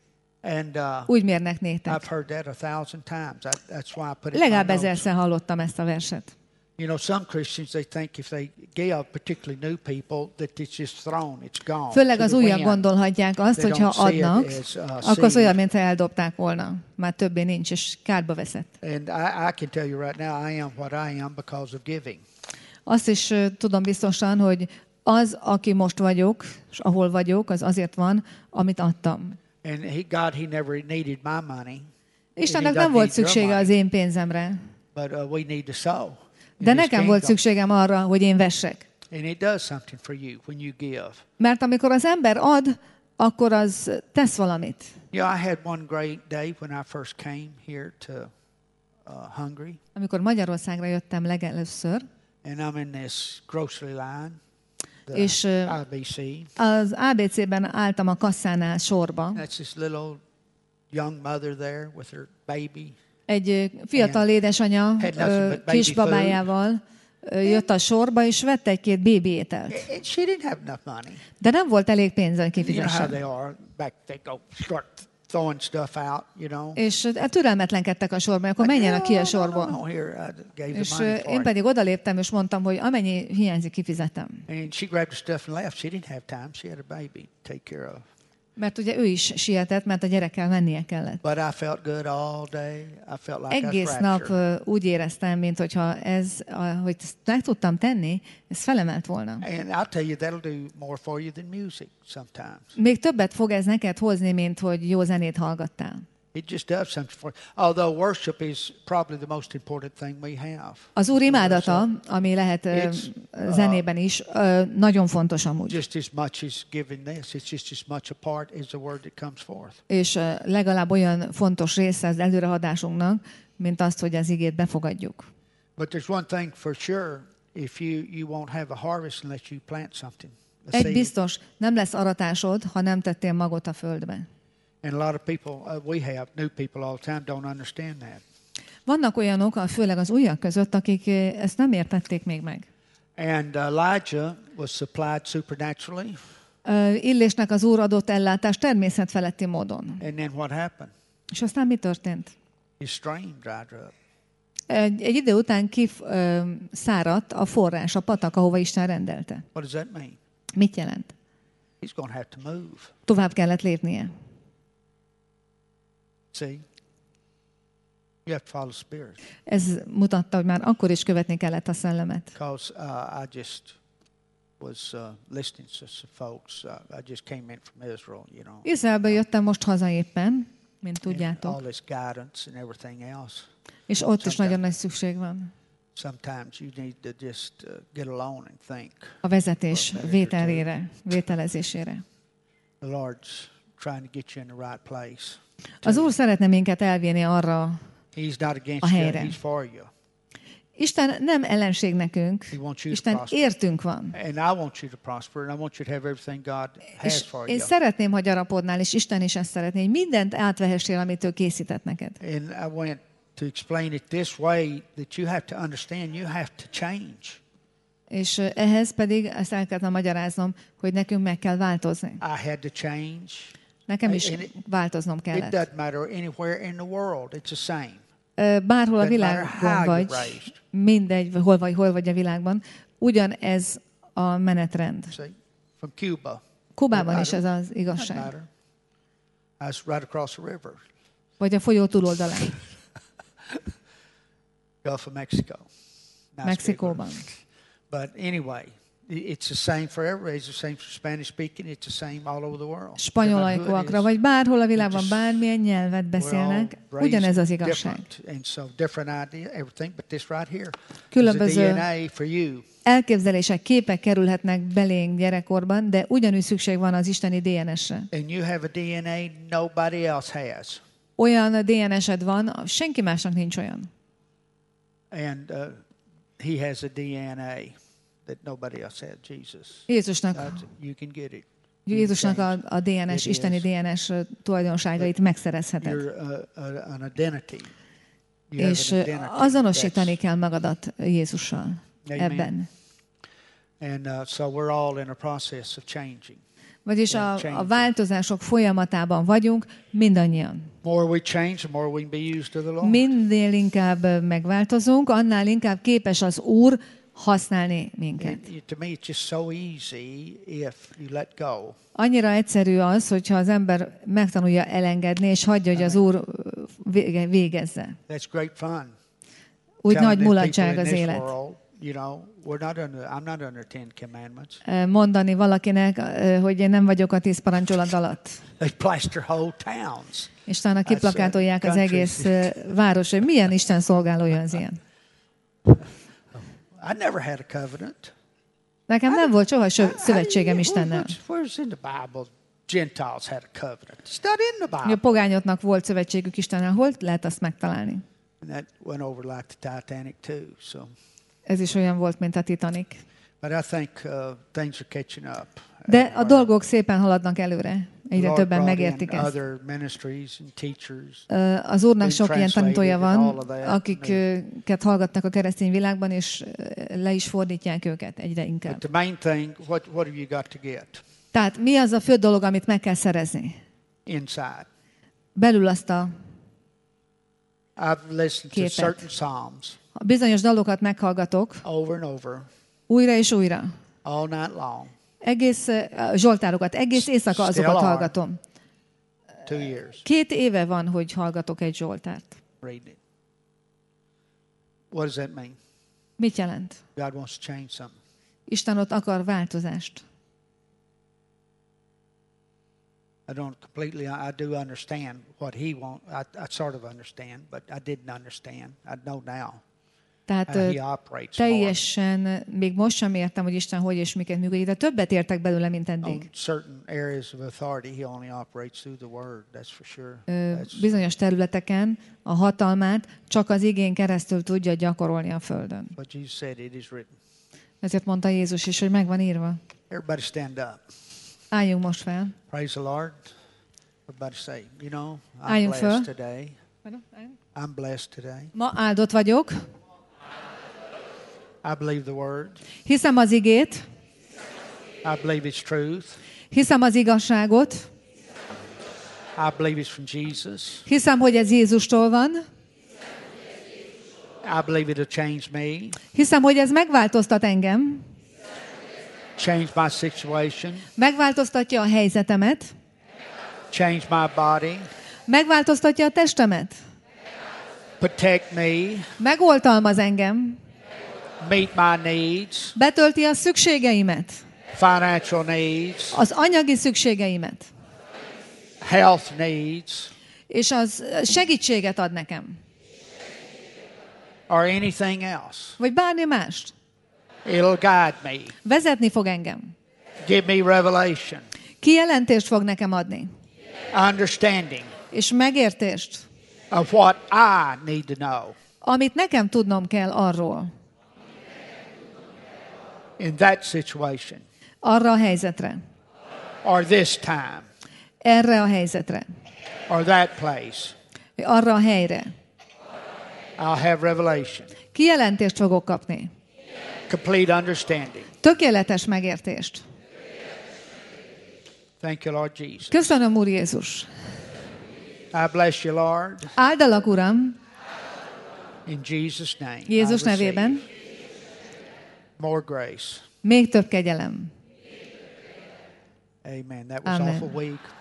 And uh, úgy mérnek nétek. I've heard that a thousand times. I, that's why I put it in my Legalább notes. ezerszer hallottam ezt a verset. You know, some Christians, they think if they give, particularly new people, that it's just thrown, it's gone. Főleg to az the újak wind. gondolhatják azt, They hogy ha don't see it adnak, as, uh, akkor az seed. olyan, mintha eldobták volna. Már többé nincs, és kárba veszett. And I, I can tell you right now, I am what I am because of giving. Azt is ö, tudom biztosan, hogy az, aki most vagyok, és ahol vagyok, az azért van, amit adtam. And he, God, he never needed my money. Istennek And he nem doesn't volt need your szüksége money, az én pénzemre, But uh, we need to sow. in de his nekem volt kingdom. szükségem arra, hogy én vessek. And it does something for you when you give. Mert amikor az ember ad, akkor az tesz valamit. Yeah, I had one great day when I first came here to uh, Hungary. Amikor Magyarországra jöttem legelőször, And I'm in this grocery line, the És, uh, I B C. az á bé cében álltam a kasszánál sorba. That's this little young mother there with her baby. Egy ö, fiatal édesanya Had nothing ö, but baby kisbabájával ö, jött a sorba, és vett egy-két bébi ételt. And she didn't have enough money. De nem volt elég pénze, hogy You know how kifizessen. they are. Back they go start throwing stuff out, you know. És ö, türelmetlenkedtek a sorban, akkor menjenek ki a No, no, sorból. no, here, I gave És the ö, money for én it. pedig odaléptem, és mondtam, hogy amennyi hiányzik, kifizetem. And she grabbed the stuff and left. She didn't have time. She had a baby to take care of. Mert ugye ő is sietett, mert a gyerekkel mennie kellett. But I felt good all day. I felt like I Egész was nap raptured. ö, úgy éreztem, mint hogyha ez, a, hogy ezt meg tudtam tenni, ez felemelt volna. And I'll tell you, that'll do more for you than music sometimes. Még többet fog ez neked hozni, mint hogy jó zenét hallgattál. It It just does something for you. Although worship is probably the most important thing we have. Az Úr imádata, ami lehet ö, It's, uh, zenében is, ö, nagyon fontos amúgy. Just as much as giving this, it's just as much a part as the word that comes forth. És ö, legalább olyan fontos része az előrehadásunknak, mint azt, hogy az igét befogadjuk. But there's one thing for sure, if you, you won't have a harvest unless you plant something. a Egy seed. biztos, nem lesz aratásod, ha nem tettél magot a földbe. And a lot of people, uh, we have, new people all the time don't understand that. Vannak olyanok, a- főleg az újak között, akik ö, ezt nem értették még meg. And Elijah was supplied supernaturally. Ö, Illésnek az Úr adott ellátást természetfeletti módon. And then what happened? És aztán mi történt? His stream dried up. Egy, egy idő után kiszáradt a forrás, a patak, ahova Isten rendelte. What does that mean? Mit jelent? He's going to have to move. Tovább kellett lépnie. See? You have to follow the Spirit. Ez mutatta, hogy már akkor is követni kellett a szellemet. Because uh, I just was uh, listening to some folks. Uh, I just came in from Israel, you know. Izraelből jöttem most haza éppen, mint And tudjátok, all this guidance and everything else. és ott is nagyon nagy szükség van. Sometimes you need to just uh, get alone and think. A vezetés vételére, vételezésére. The Lord's trying to get you in the right place. Az Úr szeretne minket elvinni arra. He's not against A you, helyre. he's for you. Isten nem ellenség nekünk, He wants you to Isten prosper. értünk van. And I want you to prosper, and I want you to have everything God has És for én you. szeretném, ha gyarapodnál, és Isten is ezt szeretné, hogy mindent átvehessél, amit ő készített neked. And I went to explain it this way, that you have to understand, you have to change. És ö, ehhez pedig ezt el kellene magyaráznom, hogy nekünk meg kell változni. I had to change. Nekem is And it- változnom It kellett. doesn't matter anywhere in the world, it's the same. Ö, Bárhol a Doesn't matter how világon you're vagy, raised. mindegy, hol vagy, hol vagy a világban, ugyanez a menetrend. See, from Cuba. Kubában is ez az Doesn't igazság. matter. I was right across the river, Vagy a folyó túloldalán, Gulf of Mexico. Nice big Mexikóban. one. But anyway, i- it's the same for everybody. It's the same for Spanish speaking. It's the same all over the world. Spanyolajkúakra, vagy bárhol a világban bármilyen nyelvet beszélnek, ugyanez az igazság. And so different idea, everything, but this right here is the Különböző D N A for you. elképzelések, képek kerülhetnek belénk gyerekkorban, de ugyanúgy szükség van az isteni dé en es-re. And you have a D N A nobody else has. Olyan dé en es-ed van, senki másnak nincs olyan. And uh, he has a D N A that nobody else has, Jesus. Jézusnak, That's, you can get it. Jézusnak a, a dé en es, It isteni is. dé en es tulajdonságait megszerezheted. You're uh, uh, an identity. You have És an ö, identity. azonosítani That's- kell magadat Jézussal Amen. ebben. And uh, so we're all in a process of changing. Vagyis a, a változások folyamatában vagyunk mindannyian. The more we change, the more we can be used to the Lord. Minél inkább megváltozunk, annál inkább képes az Úr használni minket. And it- to me, it's just so easy if you let go. Annyira egyszerű az, hogyha az ember megtanulja elengedni, és hagyja, hogy az Úr vége- végezze. That's great fun. Úgy Telling nagy the mulatság people in az this élet. world, you know, we're not under. I'm not under Ten Commandments. Mondani valakinek, hogy én nem vagyok a tíz parancsolat alatt. They plaster whole towns. És talán kiplakátolják az countries. egész ö, város, hogy milyen Isten szolgálója az ilyen. I never had a covenant. Nekem nem volt soha I- sö- I- szövetségem where- Istennel. Where's, where's in the Bible Gentiles had a covenant? It's not in the A Bible. pogányoknak volt szövetségük Istennel. Hol lehet azt megtalálni? And that went over like the Titanic too. So, Ez is olyan volt, mint a Titanic. but I think uh, things are catching up. De And a where dolgok szépen haladnak előre. the Egyre Lord többen brought in megértik ezt. Other ministries and teachers. Ö, Az Úrnak been sok ilyen tanítója translated and van, all of that. akiket hallgatnak a keresztény világban, és ö, le is fordítják őket egyre But inkább. the main thing, what what have you got to get Tehát mi az a fő dolog, amit meg kell szerezni? inside? Belül azt a I've listened to Képet. certain psalms a bizonyos dalokat meghallgatok over and over, újra és újra. all night long, Egész ö, zsoltárokat, egész éjszaka Still azokat are. hallgatom. two years Két éve van, hogy hallgatok egy zsoltárt. reading it. What does that mean? Mit jelent? God wants to change something. Isten ott akar változást. I don't completely, I do understand what he want. I, I sort of understand, but I didn't understand. I know now Tehát how ö, he operates more teljesen, még most sem értem, hogy Isten hogy és miket működik, de többet értek belőle, mint on eddig. certain areas of authority. He only operates through the word. That's for sure. Ö, That's, bizonyos területeken a hatalmát csak az igén keresztül tudja gyakorolni a földön. but Jesus said it is written. Ezért mondta Jézus is, hogy meg van írva. Everybody stand up. Álljunk most fel. Praise the Lord. Everybody say, you know, I'm Álljunk föl. blessed today. I'm blessed today. Ma áldott vagyok, I believe the word. hiszem az igét, I believe it's truth. hiszem az igazságot, I believe it's from Jesus. hiszem, hogy ez Jézustól van, I believe it'll change me, hiszem, hogy ez megváltoztat engem, change my situation, megváltoztatja a helyzetemet, change my body, megváltoztatja a testemet, protect me, megoltalmaz engem, meet my needs, betölti a szükségeimet, financial needs, az anyagi szükségeimet, health needs, és az segítséget ad nekem, or anything else. vagy bármi mást. It'll guide me, Vezetni fog engem. give me revelation, Kijelentést fog nekem adni, understanding és megértést, of what I need to know amit nekem tudnom kell arról, in that situation arra a helyzetre, or this time erre a helyzetre, or that place. arra a helyre. I'll have revelation, Kijelentést fogok kapni, complete understanding. tökéletes megértést. Thank you, Lord Jesus. Köszönöm, Úr Jézus. I bless you, Lord, Áldalak, Uram, in Jesus' name. Jézus I receive nevében. more grace. Még több kegyelem. Amen. That was Amen. awful weak.